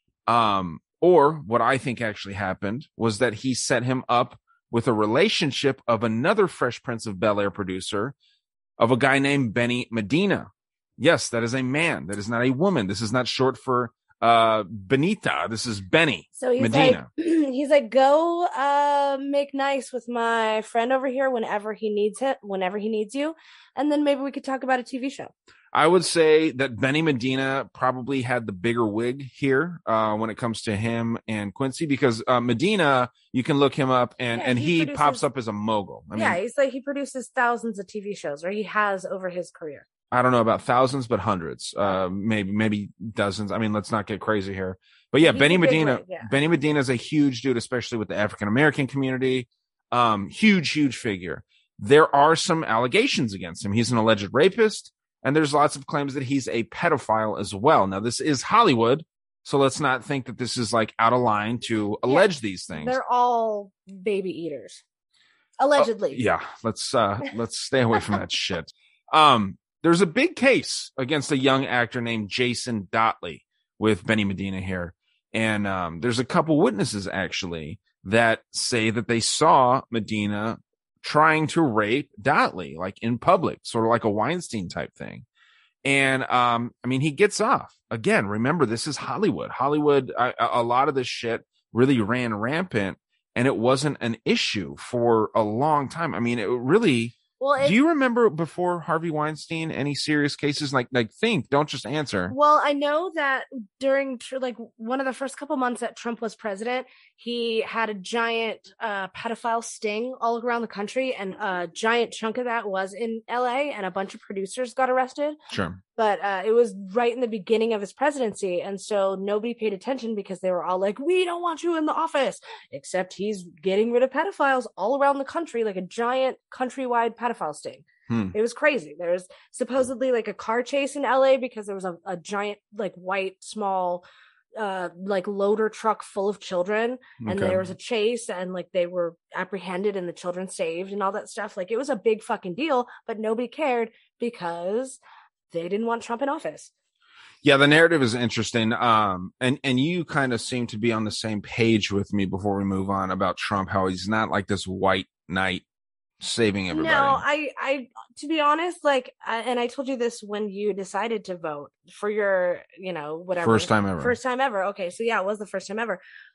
um, or what I think actually happened was that he set him up with a relationship of another Fresh Prince of Bel-Air producer of a guy named Benny Medina. Yes, that is a man. That is not a woman. This is not short for uh, Benita. This is Benny so he's Medina. Like, he's like, go uh, make nice with my friend over here whenever he needs it, whenever he needs you. And then maybe we could talk about a T V show. I would say that Benny Medina probably had the bigger wig here uh, when it comes to him and Quincy, because uh, Medina, you can look him up and, yeah, and he, he produces, pops up as a mogul. I yeah, mean, he's like, he produces thousands of T V shows, or he has over his career. I don't know about thousands, but hundreds, uh, maybe, maybe dozens. I mean, let's not get crazy here. But yeah, he's Benny Medina, wig, yeah. Benny Medina is a huge dude, especially with the African-American community. Um, huge, huge figure. There are some allegations against him. He's an alleged rapist. And there's lots of claims that he's a pedophile as well. Now, this is Hollywood, so let's not think that this is like out of line to allege yeah, these things. They're all baby eaters, allegedly. Uh, yeah, let's uh, let's stay away from that shit. Um, there's a big case against a young actor named Jason Dotley with Benny Medina here, and um, there's a couple witnesses actually that say that they saw Medina trying to rape Dotley, like in public, sort of like a Weinstein type thing. And, um, I mean, he gets off. Again, remember, this is Hollywood. Hollywood, a, a lot of this shit really ran rampant, and it wasn't an issue for a long time. I mean, it really... Well, it, do you remember before Harvey Weinstein any serious cases? Like, like think, don't just answer. Well, I know that during like one of the first couple months that Trump was president, he had a giant uh, pedophile sting all around the country, and a giant chunk of that was in L A, and a bunch of producers got arrested. Sure. But uh, it was right in the beginning of his presidency, and so nobody paid attention because they were all like, we don't want you in the office, except he's getting rid of pedophiles all around the country, like a giant countrywide pedophile sting. Hmm. It was crazy. There's supposedly like a car chase in L A because there was a, a giant, like white, small, uh, like loader truck full of children, and okay. there was a chase, and like they were apprehended and the children saved and all that stuff. Like it was a big fucking deal, but nobody cared because they didn't want Trump in office. Yeah, the narrative is interesting. Um, and, and you kind of seem to be on the same page with me before we move on about Trump, how he's not like this white knight saving everybody. No, I, I, to be honest, like, I, and I told you this when you decided to vote for your, you know, whatever. First time ever. First time ever. Okay. So yeah, it was the first time ever.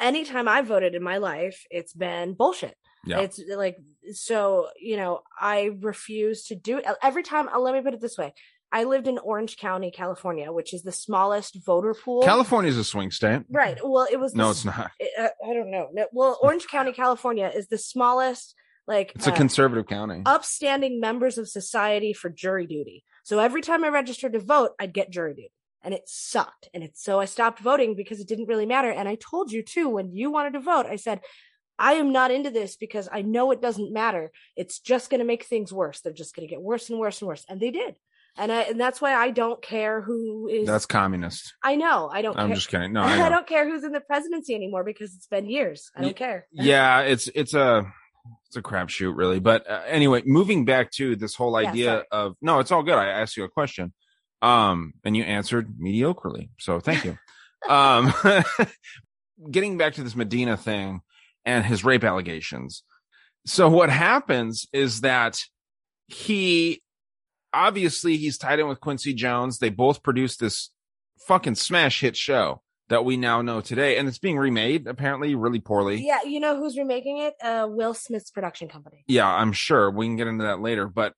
anytime I voted in my life, it's been bullshit. Yeah. It's like, so, you know, I refuse to do it. Every time, uh, let me put it this way. I lived in Orange County, California, which is the smallest voter pool. California is a swing state. Right. Well, it was. No, the, it's not. Uh, I don't know. No, well, Orange County, California is the smallest, like. It's a uh, conservative county. Upstanding members of society for jury duty. So every time I registered to vote, I'd get jury duty. And it sucked. And it's so I stopped voting because it didn't really matter. And I told you too, when you wanted to vote, I said, I am not into this because I know it doesn't matter. It's just going to make things worse. They're just going to get worse and worse and worse. And they did. And I, and that's why I don't care who is. That's communist. I know. I don't I'm care. just kidding. No, I, I don't care who's in the presidency anymore because it's been years. I don't Y- care. Yeah, it's it's a it's a crapshoot, really. But uh, anyway, moving back to this whole Yeah, idea sorry. of no, it's all good. I asked you a question, um, and you answered mediocrely. So thank you. um, getting back to this Medina thing and his rape allegations. So what happens is that he obviously he's tied in with Quincy Jones. They both produced this fucking smash hit show that we now know today, and it's being remade apparently really poorly. Yeah, you know who's remaking it? Uh, Will Smith's production company. Yeah, I'm sure we can get into that later. But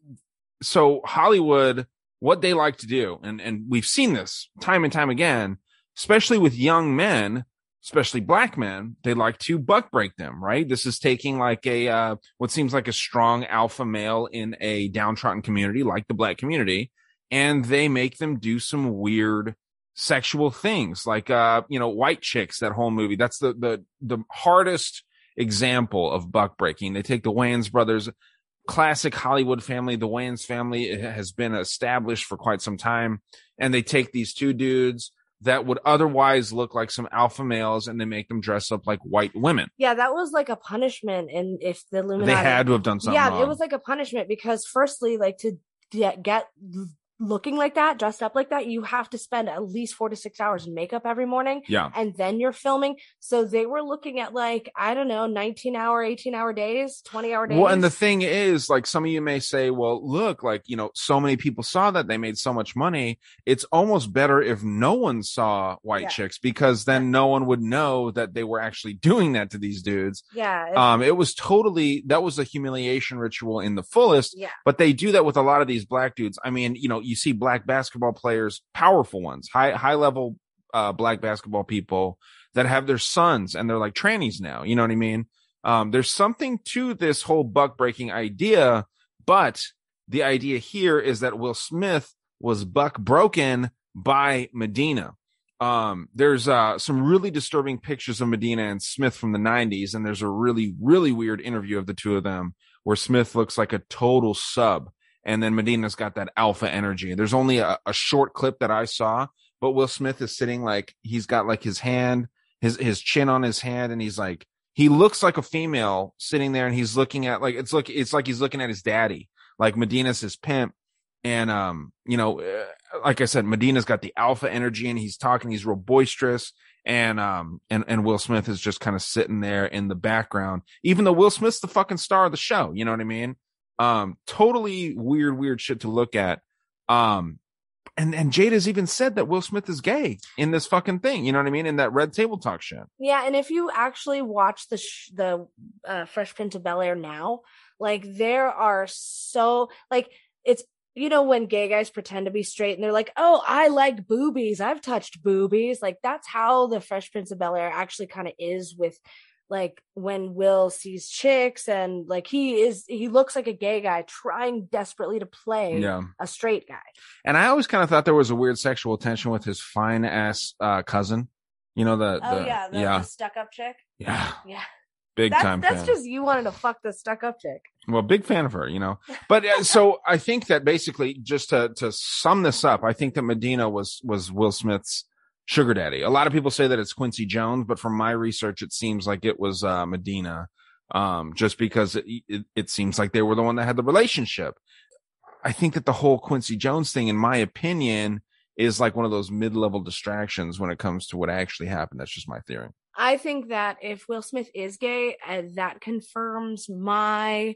so Hollywood, what they like to do, and, and we've seen this time and time again, especially with young men, especially black men, they like to buck break them, right? This is taking like a, uh, what seems like a strong alpha male in a downtrodden community, like the black community, and they make them do some weird sexual things, like, uh, you know, White Chicks, that whole movie. That's the, the, the hardest example of buck breaking. They take the Wayans brothers, classic Hollywood family. The Wayans family has been established for quite some time, and they take these two dudes that would otherwise look like some alpha males, and they make them dress up like white women. Yeah, that was like a punishment. And if the Illuminati, They had to have done something yeah, wrong. it was like a punishment because firstly, like to get, get looking like that, dressed up like that, you have to spend at least four to six hours in makeup every morning. Yeah. And then you're filming. So they were looking at like, I don't know, nineteen hour, eighteen hour days, twenty hour days. Well, and the thing is, like, some of you may say, well, look, like, you know, so many people saw that, they made so much money. It's almost better if no one saw White Yeah. Chicks, because then no one would know that they were actually doing that to these dudes. Yeah. It, Um, it was totally, that was a humiliation ritual in the fullest. yeah. But they do that with a lot of these black dudes. I mean, you know, you see black basketball players, powerful ones, high, high level, uh, black basketball people that have their sons and they're like trannies now. You know what I mean? Um, there's something to this whole buck breaking idea, but the idea here is that Will Smith was buck broken by Medina. Um, there's, uh, some really disturbing pictures of Medina and Smith from the nineties. And there's a really, really weird interview of the two of them where Smith looks like a total sub. And then Medina's got that alpha energy. There's only a, a short clip that I saw, but Will Smith is sitting like, he's got like his hand, his, his chin on his hand. And he's like, he looks like a female sitting there, and he's looking at like, it's look, it's like he's looking at his daddy, like Medina's his pimp. And, um, you know, uh, like I said, Medina's got the alpha energy, and he's talking, he's real boisterous. And, um, and, and Will Smith is just kind of sitting there in the background, even though Will Smith's the fucking star of the show. You know what I mean? Um, totally weird, weird shit to look at. Um, and, and Jada's even said that Will Smith is gay in this fucking thing. You know what I mean? In that Red Table Talk shit. Yeah, and if you actually watch the sh- the uh, Fresh Prince of Bel-Air now, like there are so like it's you know when gay guys pretend to be straight and they're like, oh, I like boobies, I've touched boobies. Like that's how the Fresh Prince of Bel-Air actually kind of is with like when Will sees chicks, and like he is he looks like a gay guy trying desperately to play Yeah. a straight guy. And I always kind of thought there was a weird sexual tension with his fine ass uh, cousin. You know, the, Oh the yeah, the, yeah, the stuck up chick. yeah, Yeah, big that's, time that's fan. just you wanted to fuck the stuck up chick. Well, big fan of her, you know. But uh, so I think that basically, just to to sum this up, I think that Medina was was Will Smith's sugar daddy. A lot of people say that it's Quincy Jones, but from my research, it seems like it was uh, Medina, um, just because it, it, it seems like they were the one that had the relationship. I think that the whole Quincy Jones thing, in my opinion, is like one of those mid-level distractions when it comes to what actually happened. That's just my theory. I think that if Will Smith is gay, uh, that confirms my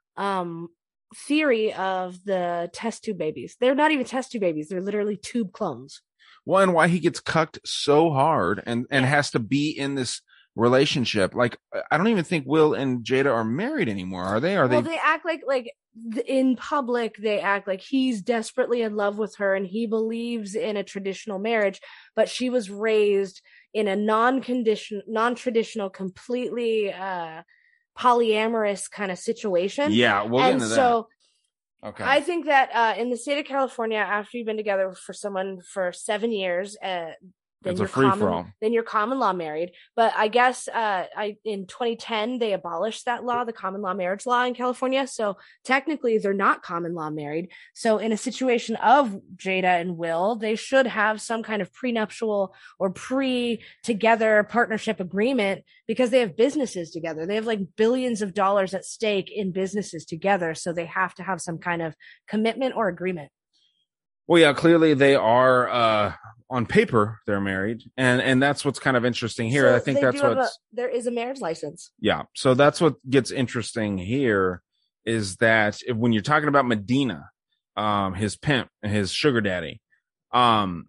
um theory of the test tube babies. They're not even test tube babies. They're literally tube clones. Well, and why he gets cucked so hard and, and has to be in this relationship. Like, I don't even think Will and Jada are married anymore, are they? Are well, they? they act like like th- in public they act like he's desperately in love with her and he believes in a traditional marriage, but she was raised in a non-condition, non-traditional, completely uh, polyamorous kind of situation. Yeah, we'll and get into so that. Okay. I think that uh, in the state of California, after you've been together for someone for seven years, uh, then It's you're a free for all. common, then you're common law married. But I guess uh, I in twenty ten they abolished that law, the common law marriage law in California. So technically, they're not common law married. So in a situation of Jada and Will, they should have some kind of prenuptial or pre-together partnership agreement because they have businesses together. They have like billions of dollars at stake in businesses together. So they have to have some kind of commitment or agreement. Well, yeah, clearly they are uh, on paper they're married, and and that's what's kind of interesting here. So I think they that's do have what's a, there is a marriage license. yeah. So that's what gets interesting here is that if, when you're talking about Medina, um, his pimp, his sugar daddy, um,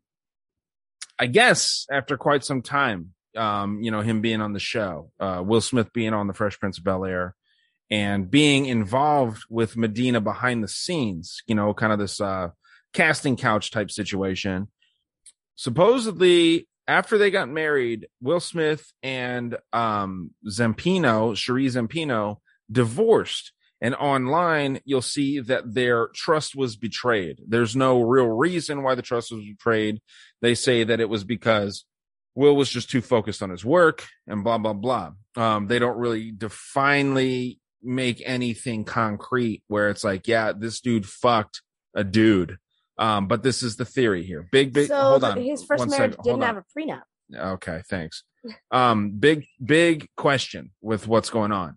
I guess after quite some time, um, you know, him being on the show, uh, Will Smith being on the Fresh Prince of Bel-Air, and being involved with Medina behind the scenes, you know, kind of this uh. casting couch type situation. Supposedly, after they got married, Will Smith and um, Zampino, Cherie Zampino, divorced. And online, you'll see that their trust was betrayed. There's no real reason why the trust was betrayed. They say that it was because Will was just too focused on his work and blah, blah, blah. Um, they don't really definely make anything concrete where it's like, yeah, this dude fucked a dude. Um, but this is the theory here. Big, big. So hold on. his first One marriage second. didn't Hold have a prenup. on. Okay, thanks. Um, big, big question with what's going on.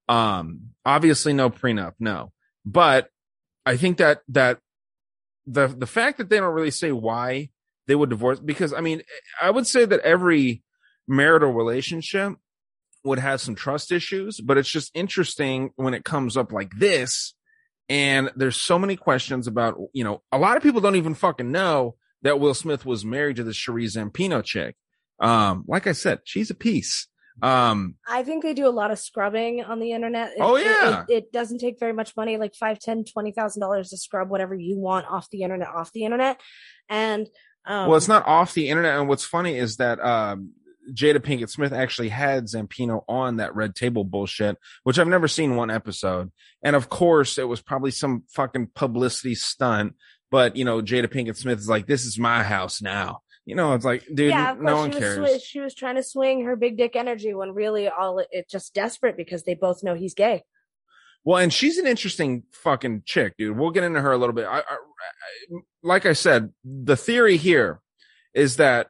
Um, obviously no prenup, no. But I think that that the the fact that they don't really say why they would divorce, because I mean, I would say that every marital relationship would have some trust issues, but it's just interesting when it comes up like this. And there's so many questions about, you know, a lot of people don't even fucking know that Will Smith was married to the Cherie Zampino chick. Um, like I said, she's a piece. Um, I think they do a lot of scrubbing on the internet. It, oh yeah. It, it, it doesn't take very much money, like five, ten, twenty thousand dollars to scrub whatever you want off the internet, off the internet. And, um, well, it's not off the internet. And what's funny is that, um, Jada Pinkett Smith actually had Zampino on that Red Table bullshit, which I've never seen one episode. And of course, it was probably some fucking publicity stunt. But, you know, Jada Pinkett Smith is like, this is my house now. You know, it's like, dude, yeah, no one she cares. Was, she was trying to swing her big dick energy when really all it, it's just desperate because they both know he's gay. Well, and she's an interesting fucking chick, dude. We'll get into her a little bit. I, I, I, like I said, the theory here is that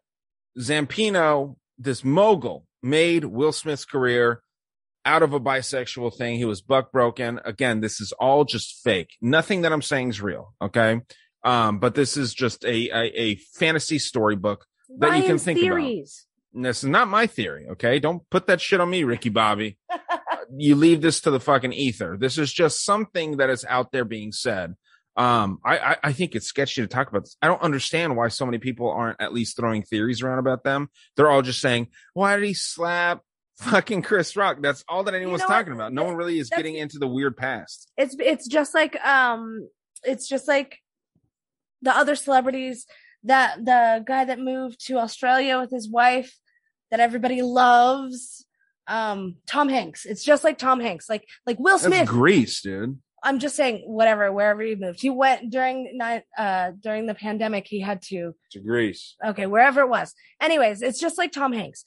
Zampino, this mogul, made Will Smith's career out of a bisexual thing. He was buck broken. Again, this is all just fake. Nothing that I'm saying is real. Okay. Um, but this is just a, a, a fantasy storybook that Ryan's you can think theories. about. And this is not my theory. Okay. Don't put that shit on me, Ricky Bobby. You leave this to the fucking ether. This is just something that is out there being said. Um, I, I, I think it's sketchy to talk about this. I don't understand why so many people aren't at least throwing theories around about them. They're all just saying, why did he slap fucking Chris Rock? That's all that anyone You was know talking what? about. No one really is That's- getting into the weird past. It's it's just like um it's just like the other celebrities, that the guy that moved to Australia with his wife that everybody loves, um Tom Hanks. It's just like Tom Hanks, like like Will Smith. That's Grease, dude. I'm just saying, whatever, wherever he moved, he went during night uh during the pandemic. He had to To Grease. okay, wherever it was. Anyways, it's just like Tom Hanks.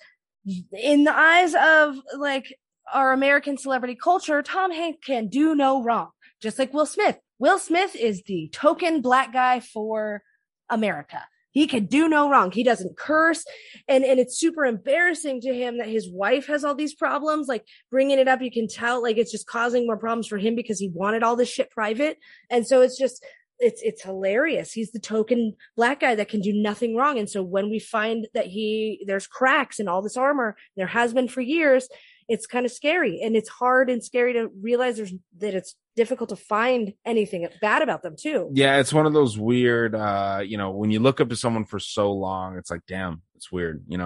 In the eyes of like our American celebrity culture, Tom Hanks can do no wrong. Just like Will Smith. Will Smith is the token black guy for America. He can do no wrong. He doesn't curse. And, and it's super embarrassing to him that his wife has all these problems. Like bringing it up, you can tell like it's just causing more problems for him because he wanted all this shit private. And so it's just, it's, it's hilarious. He's the token black guy that can do nothing wrong. And so when we find that he, there's cracks in all this armor, there has been for years, it's kind of scary. And it's hard and scary to realize there's, that it's difficult to find anything bad about them too. Yeah, it's one of those weird, uh, you know, when you look up to someone for so long, it's like, damn, it's weird, you know.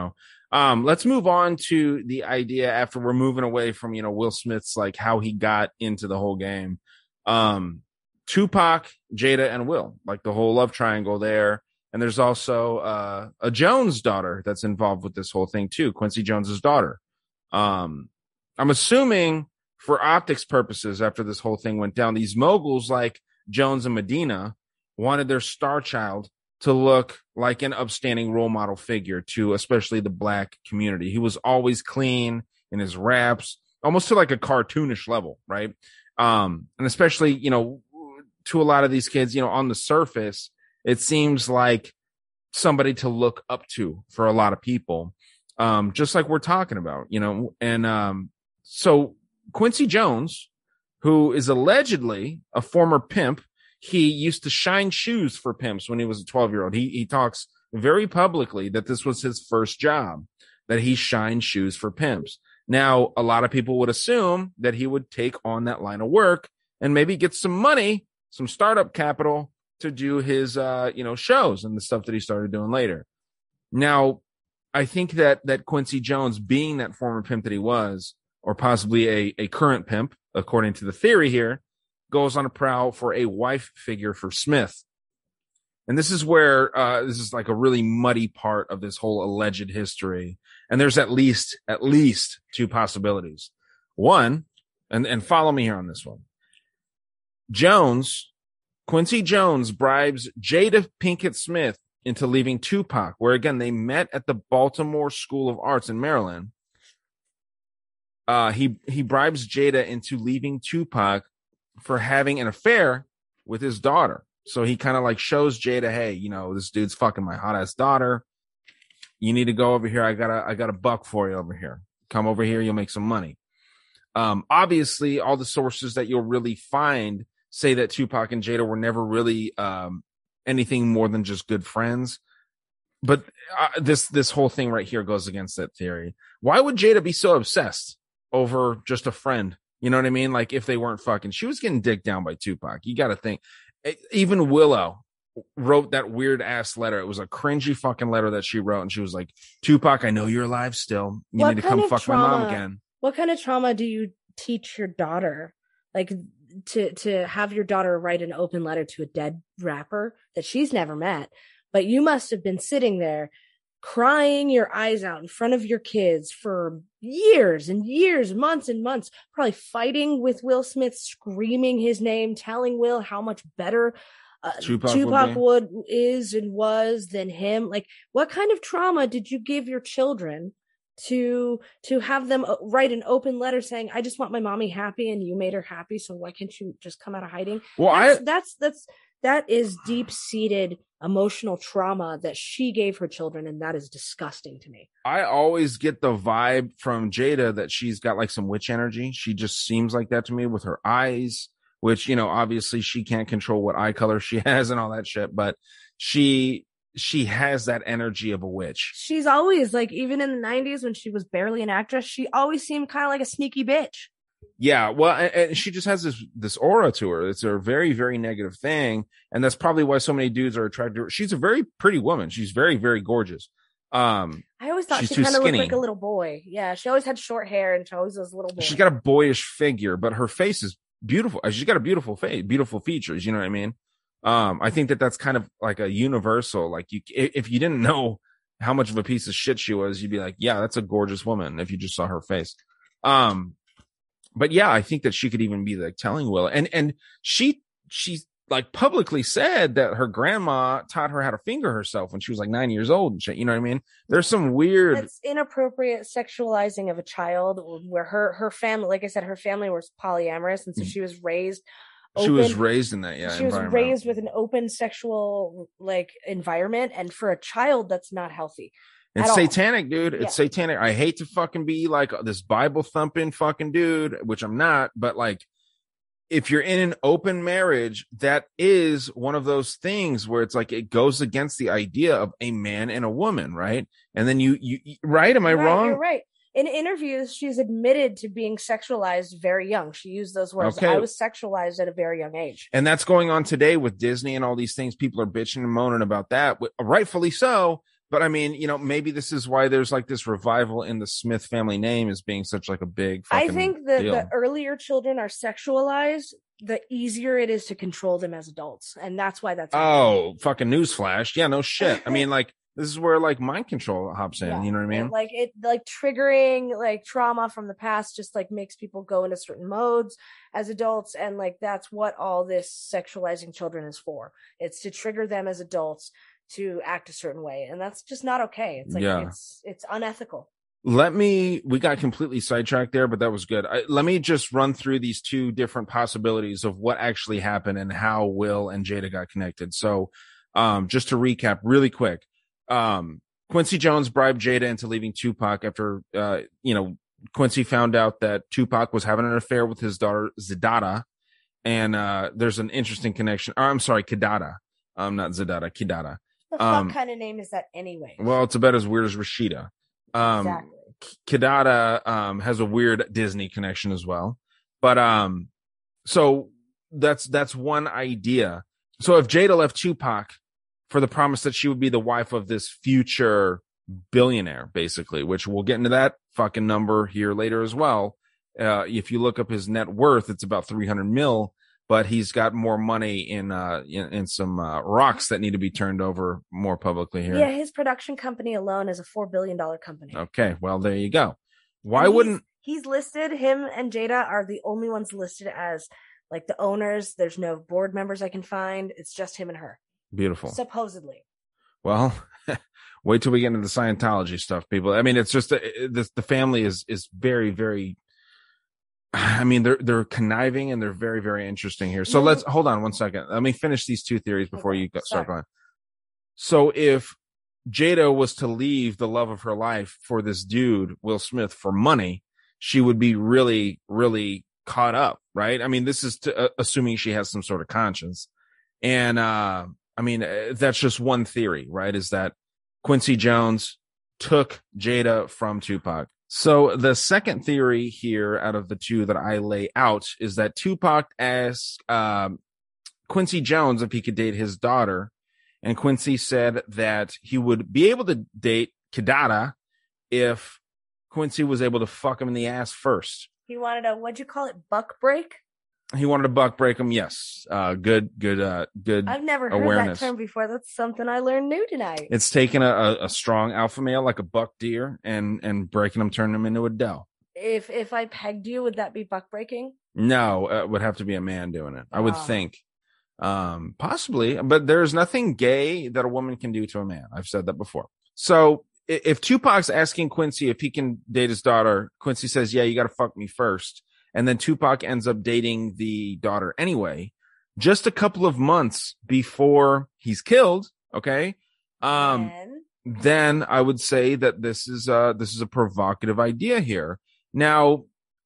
Um, let's move on to the idea after we're moving away from, you know, Will Smith's, like, how he got into the whole game. Um, Tupac, Jada, and Will, like the whole love triangle there. And there's also uh, a Jones daughter that's involved with this whole thing too, Quincy Jones's daughter. Um, I'm assuming for optics purposes, after this whole thing went down, these moguls like Jones and Medina wanted their star child to look like an upstanding role model figure to especially the black community. He was always clean in his raps, almost to like a cartoonish level, right? Um, and especially, you know, to a lot of these kids, you know, on the surface, it seems like somebody to look up to for a lot of people, um, just like we're talking about, you know. And um, so Quincy Jones, who is allegedly a former pimp, he used to shine shoes for pimps when he was a twelve-year-old. He he talks very publicly that this was his first job, that he shined shoes for pimps. Now, a lot of people would assume that he would take on that line of work and maybe get some money, some startup capital to do his, uh, you know, shows and the stuff that he started doing later. Now, I think that that Quincy Jones, being that former pimp that he was, or possibly a, a current pimp, according to the theory here, goes on a prowl for a wife figure for Smith. And this is where uh, this is like a really muddy part of this whole alleged history. And there's at least at least two possibilities. One, and, and follow me here on this one. Jones, Quincy Jones bribes Jada Pinkett Smith into leaving Tupac, where again they met at the Baltimore School of Arts in Maryland. Uh, he he bribes Jada into leaving Tupac for having an affair with his daughter. So he kind of like shows Jada, hey, you know, this dude's fucking my hot ass daughter. You need to go over here. I got a I got a buck for you over here. Come over here. You'll make some money. Um, obviously, all the sources that you'll really find say that Tupac and Jada were never really um, anything more than just good friends. But uh, this this whole thing right here goes against that theory. Why would Jada be so obsessed over just a friend? You know what I mean? Like if they weren't fucking, she was getting dicked down by Tupac. You got to think. Even Willow wrote that weird ass letter. It was a cringy fucking letter that she wrote. And she was like, Tupac, I know you're alive still. You What need to kind come of fuck trauma- my mom again. What kind of trauma do you teach your daughter? Like to to have your daughter write an open letter to a dead rapper that she's never met, but you must have been sitting there crying your eyes out in front of your kids for years and years, months and months, probably fighting with Will Smith, screaming his name, telling Will how much better uh, Tupac, Tupac would would is and was than him. Like, what kind of trauma did you give your children to to have them write an open letter saying, I just want my mommy happy and you made her happy, so why can't you just come out of hiding? Well, that's, I that's that's that is deep-seated emotional trauma that she gave her children, and that is disgusting to me. I always get the vibe from Jada that she's got like some witch energy. She just seems like that to me with her eyes, which, you know, obviously she can't control what eye color she has and all that shit, but she she has that energy of a witch. She's always like, even in the nineties when she was barely an actress, she always seemed kind of like a sneaky bitch. Yeah, well, and, and she just has this this aura to her. It's a very, very negative thing, and that's probably why so many dudes are attracted to her. She's a very pretty woman. She's very, very gorgeous. Um, I always thought she's she too kind of looked skinny. like a little boy. Yeah, she always had short hair and she always was a little boy. She's got a boyish figure, but her face is beautiful. She's got a beautiful face, beautiful features. You know what I mean? Um, I think that that's kind of like a universal. Like, you, if you didn't know how much of a piece of shit she was, you'd be like, yeah, that's a gorgeous woman. If you just saw her face. Um, but yeah, I think that she could even be like telling Will, and and she she's like publicly said that her grandma taught her how to finger herself when she was like nine years old and shit. You know what I mean? There's some weird. That's inappropriate sexualizing of a child, where her her family, like I said, her family was polyamorous, and so she was raised. She Open, was raised in that, yeah. She was raised with an open sexual like environment, and for a child, that's not healthy. It's satanic, dude. It's Yeah. satanic. I hate to fucking be like this Bible thumping fucking dude, which I'm not, but like, if you're in an open marriage, that is one of those things where it's like it goes against the idea of a man and a woman, right? And then you, you, you right? Am I Right, wrong? You're right. In interviews, she's admitted to being sexualized very young. She used those words. Okay. I was sexualized at a very young age. And that's going on today with Disney and all these things. People are bitching and moaning about that, rightfully so. But I mean, you know, maybe this is why there's like this revival in the Smith family name as being such like a big fucking I think that deal. the earlier children are sexualized, the easier it is to control them as adults. And that's why that's Oh, fucking newsflash. Yeah, no shit. I mean, like, this is where like mind control hops in. Yeah. You know what I mean? It, like it, like triggering like trauma from the past just like makes people go into certain modes as adults, and like that's what all this sexualizing children is for. It's to trigger them as adults to act a certain way, and that's just not okay. It's like Yeah. it's it's unethical. Let me, we got completely sidetracked there, but that was good. I, let me just run through these two different possibilities of what actually happened and how Will and Jada got connected. So, um, just to recap really quick, um, Quincy Jones bribed Jada into leaving Tupac after, uh, you know, Quincy found out that Tupac was having an affair with his daughter, Zidada. And, uh, there's an interesting connection. Or, I'm sorry, Kidada. Um, not Zidada, Kidada. The Um, fuck kind of name is that anyway? Well, it's about as weird as Rashida. Um, Exactly. Kidada um has a weird Disney connection as well. But um so that's that's one idea. So if Jada left Tupac for the promise that she would be the wife of this future billionaire, basically, which we'll get into that fucking number here later as well. Uh if you look up his net worth, it's about three hundred mil, but he's got more money in uh in, in some uh, rocks that need to be turned over more publicly here. Yeah, his production company alone is a four billion dollar company. Okay, well there you go. Why And he's- wouldn't he's listed? Him and Jada are the only ones listed as like the owners. There's no board members I can find. It's just him and her, beautiful? supposedly. Well, wait till we get into the Scientology stuff, people. I mean, it's just uh, the the family is is very very. I mean, they're they're conniving and they're very very interesting here. So Mhm. let's hold on one second. Let me finish these two theories before Okay, you go, start sorry. going. So if Jada was to leave the love of her life for this dude, Will Smith, for money, she would be really really caught up, right? I mean, this is to, uh, assuming she has some sort of conscience, and uh, I mean uh, that's just one theory, right? Is that Quincy Jones took Jada from Tupac. So the second theory here out of the two that I lay out is that Tupac asked um, Quincy Jones if he could date his daughter, and Quincy said that he would be able to date Kidada if Quincy was able to fuck him in the ass first. He wanted a, what'd you call it, buck break? He wanted to buck break him. Yes. Uh, good, good, uh, good. I've never heard awareness. that term before. That's something I learned new tonight. It's taking a, a, a strong alpha male like a buck deer and, and breaking him, turning him into a doe. If if I pegged you, would that be buck breaking? No, it would have to be a man doing it. I would Ah. think. Um, possibly, but there's nothing gay that a woman can do to a man. I've said that before. So i- if Tupac's asking Quincy if he can date his daughter, Quincy says, yeah, you got to fuck me first. And then Tupac ends up dating the daughter anyway, just a couple of months before he's killed. Okay. Um, And then I would say that this is uh this is a provocative idea here. Now,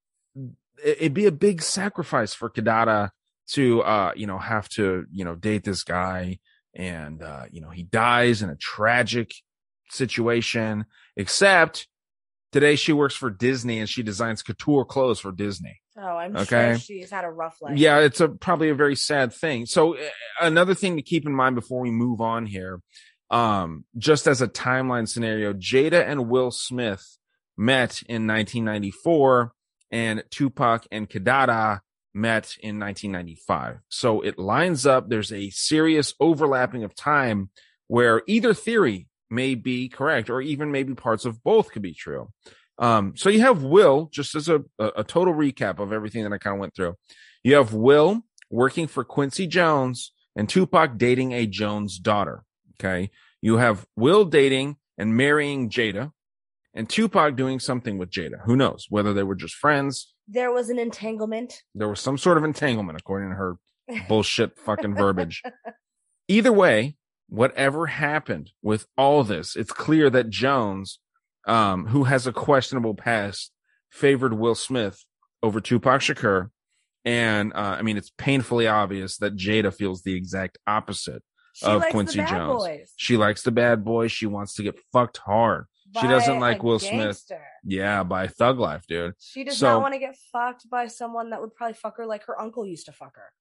it- it'd be a big sacrifice for Kidada to uh you know have to you know date this guy, and uh you know he dies in a tragic situation. Except today she works for Disney and she designs couture clothes for Disney. oh, I'm Okay. sure she's had a rough life. Yeah, it's a probably a very sad thing. So uh, another thing to keep in mind before we move on here, um, just as a timeline scenario, Jada and Will Smith met in nineteen ninety-four, and Tupac and Kidada met in nineteen ninety-five. So it lines up. There's a serious overlapping of time where either theory may be correct, or even maybe parts of both could be true. Um, so you have Will, just as a, a, a total recap of everything that I kind of went through. You have Will working for Quincy Jones and Tupac dating a Jones daughter. Okay. You have Will dating and marrying Jada, and Tupac doing something with Jada. Who knows whether they were just friends. There was an entanglement. There was some sort of entanglement, according to her bullshit fucking verbiage. Either way, whatever happened with all this, it's clear that Jones, um, who has a questionable past, favored Will Smith over Tupac Shakur. And, uh, I mean, it's painfully obvious that Jada feels the exact opposite She of likes Quincy the bad Jones. boys. She likes the bad boy. She wants to get fucked hard. She By doesn't like a Will Smith. gangster. Yeah, by Thug Life, dude. She does So- not want to get fucked by someone that would probably fuck her like her uncle used to fuck her.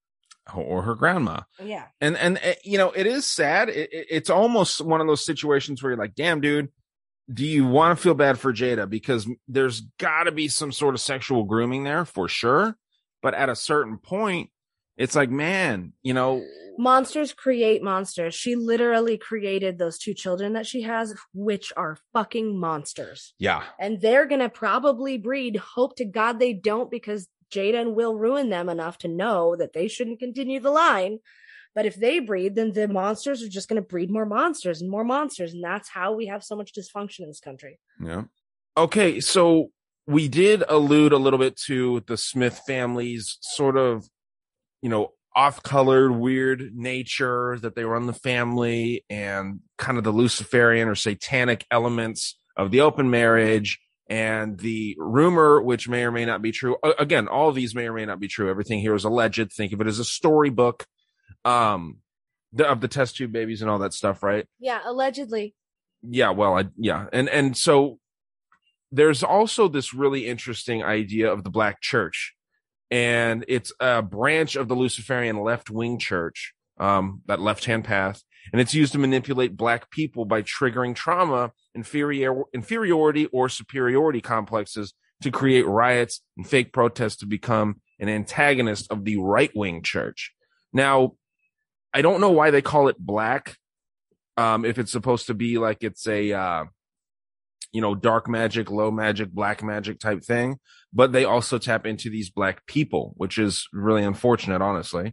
or her grandma. Yeah. And, and, uh, you know, it is sad. It, it, it's almost one of those situations where you're like, damn, dude, do you want to feel bad for Jada? Because there's got to be some sort of sexual grooming there for sure. But at a certain point, it's like, man, you know, monsters create monsters. She literally created those two children that she has, which are fucking monsters. Yeah. And they're going to probably breed. Hope to God they don't, because Jada and Will ruin them enough to know that they shouldn't continue the line. But if they breed, then the monsters are just going to breed more monsters and more monsters. And that's how we have so much dysfunction in this country. Yeah. Okay. So we did allude a little bit to the Smith family's sort of, you know, off-colored, weird nature that they run the family, and kind of the Luciferian or satanic elements of the open marriage, and the rumor, which may or may not be true. Again, all of these may or may not be true. Everything here is alleged. Think of it as a storybook, um, the, of the test tube babies and all that stuff, right? Yeah, allegedly. Yeah, well, I, yeah, and and so there's also this really interesting idea of the Black Church. And it's a branch of the Luciferian left-wing church, um, that left-hand path. And it's used to manipulate Black people by triggering trauma, inferior, inferiority, or superiority complexes to create riots and fake protests to become an antagonist of the right-wing church. Now, I don't know why they call it Black, um, if it's supposed to be like it's a, uh, you know, dark magic, low magic, black magic type thing. But they also tap into these Black people, which is really unfortunate, honestly.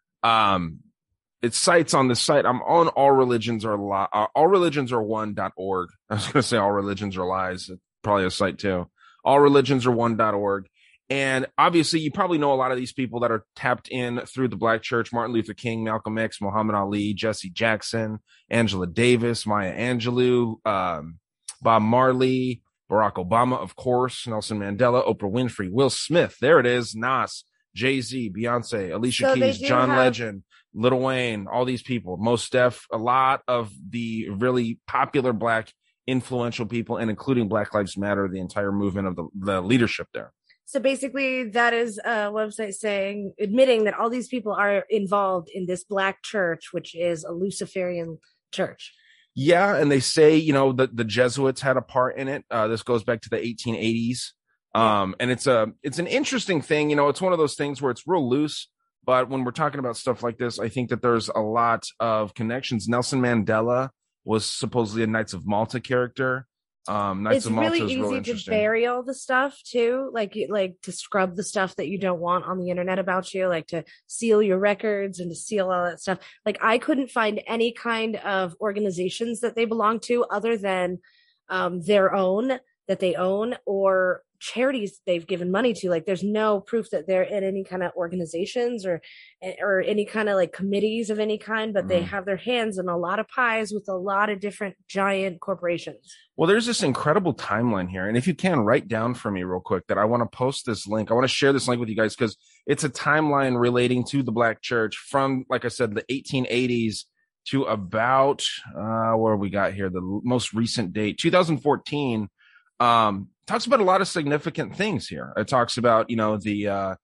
Um, it cites on the site, I'm on all religions are li- uh, all religions are one dot org. I was going to say all religions are lies. It's probably a site too. all religions are one dot org. And obviously, you probably know a lot of these people that are tapped in through the Black Church: Martin Luther King, Malcolm X, Muhammad Ali, Jesse Jackson, Angela Davis, Maya Angelou, um, Bob Marley, Barack Obama, of course, Nelson Mandela, Oprah Winfrey, Will Smith. There it is. Nas, Jay-Z, Beyonce, Alicia So they Keys, do John have- Legend, Lil Wayne, all these people. Mos Def, a lot of the really popular Black influential people, and including Black Lives Matter, the entire movement of the, the leadership there. So basically, that is a website saying, admitting that all these people are involved in this Black church, which is a Luciferian church. Yeah, and they say, you know, that the Jesuits had a part in it. Uh, this goes back to the eighteen eighties. Um, and it's a it's an interesting thing. You know, it's one of those things where it's real loose. But when we're talking about stuff like this, I think that there's a lot of connections. Nelson Mandela was supposedly a Knights of Malta character. Um, Knights It's of Malta really is real easy to interesting. bury all the stuff too, like you- like to scrub the stuff that you don't want on the internet about you, like to seal your records and to seal all that stuff. Like I couldn't find any kind of organizations that they belong to other than um, their own that they own, or charities they've given money to. Like there's no proof that they're in any kind of organizations or or any kind of like committees of any kind, but they Mhm. have their hands in a lot of pies with a lot of different giant corporations. Well, there's this incredible timeline here. And if you can, write down for me real quick that I want to post this link. I want to share this link with you guys because it's a timeline relating to the Black Church from, like I said, the eighteen eighties to about, uh, where we got here, the most recent date, two thousand fourteen. Um, talks about a lot of significant things here. It talks about, you know, the, uh,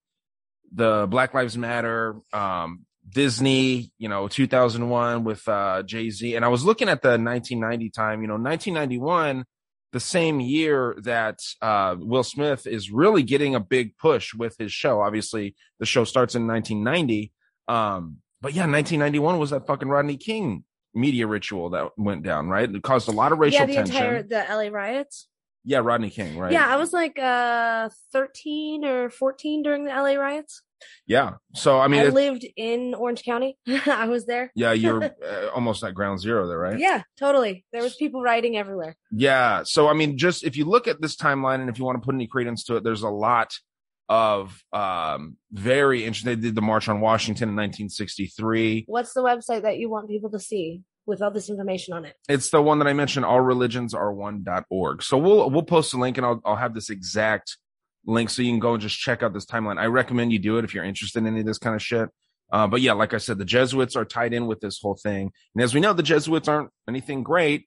the Black Lives Matter, um, Disney, you know, two thousand one with, uh, Jay-Z. And I was looking at the nineteen ninety time, you know, nineteen ninety-one, the same year that, uh, Will Smith is really getting a big push with his show. Obviously the show starts in nineteen ninety. Um, but yeah, nineteen ninety-one was that fucking Rodney King media ritual that went down, right? It caused a lot of racial yeah, the tension. entire the L A riots. Yeah, Rodney King, right? Yeah, I was like uh thirteen or fourteen during the L A riots. Yeah. So, I mean, I it- lived in Orange County. I was there. yeah, you're uh, almost at ground zero there, right? Yeah, totally. There was people rioting everywhere. Yeah. So, I mean, just if you look at this timeline and if you want to put any credence to it, there's a lot of um, very interesting. They did the March on Washington in nineteen sixty-three. What's the website that you want people to see with all this information on it? It's the one that I mentioned, all religions are one dot org. So we'll we'll post a link and I'll I'll have this exact link so you can go and just check out this timeline. I recommend you do it if you're interested in any of this kind of shit. Uh, but yeah, like I said, the Jesuits are tied in with this whole thing. And as we know, the Jesuits aren't anything great.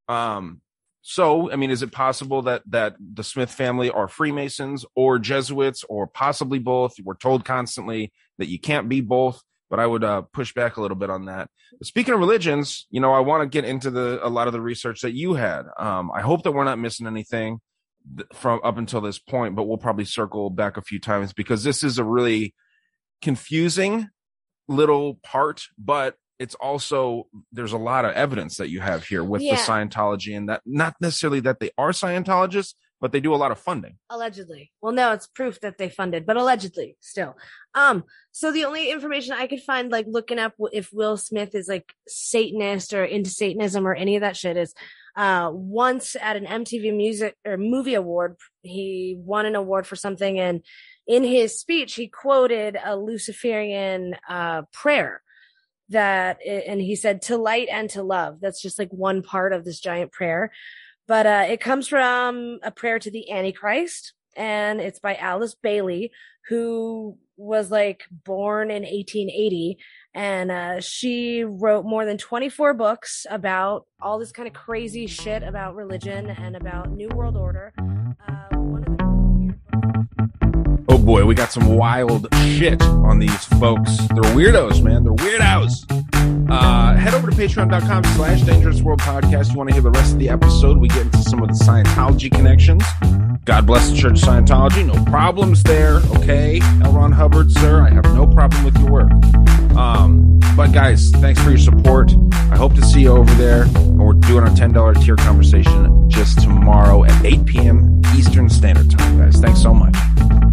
Um, so, I mean, is it possible that that the Smith family are Freemasons or Jesuits or possibly both? We're told constantly that you can't be both. but I would uh, push back a little bit on that. Speaking of religions, you know, I want to get into the a lot of the research that you had. Um, I hope that we're not missing anything from up until this point, but we'll probably circle back a few times because this is a really confusing little part, but it's also, there's a lot of evidence that you have here with Yeah. the Scientology, and that not necessarily that they are Scientologists, but they do a lot of funding. Allegedly. Well, no, it's proof that they funded, but allegedly still. Um, so the only information I could find, like looking up if Will Smith is like Satanist or into Satanism or any of that shit, is uh once at an M T V music or movie award, he won an award for something, and in his speech he quoted a Luciferian uh prayer that, and he said, to light and to love. That's just like one part of this giant prayer. But uh, it comes from a prayer to the Antichrist, and it's by Alice Bailey, who was like born in eighteen eighty. And uh, she wrote more than twenty-four books about all this kind of crazy shit about religion and about New World Order. Uh, one of the Oh boy, we got some wild shit on these folks. They're weirdos, man. They're weirdos. Uh, head over to patreon.com slash dangerous world podcast. You want to hear the rest of the episode? We get into some of the Scientology connections. God bless the Church of Scientology. No problems there. Okay. L. Ron Hubbard, sir, I have no problem with your work. Um, but guys, thanks for your support. I hope to see you over there. And we're doing our ten dollars tier conversation just tomorrow at eight p.m. Eastern Standard Time, guys. Thanks so much.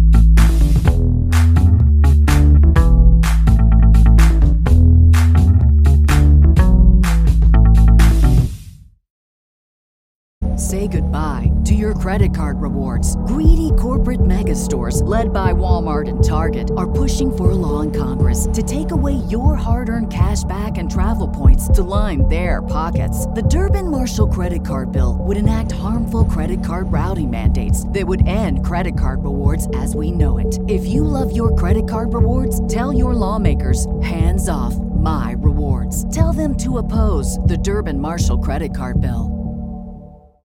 Say goodbye to your credit card rewards. Greedy corporate mega stores, led by Walmart and Target, are pushing for a law in Congress to take away your hard-earned cash back and travel points to line their pockets. The Durbin-Marshall credit card bill would enact harmful credit card routing mandates that would end credit card rewards as we know it. If you love your credit card rewards, tell your lawmakers, hands off my rewards. Tell them to oppose the Durbin-Marshall credit card bill.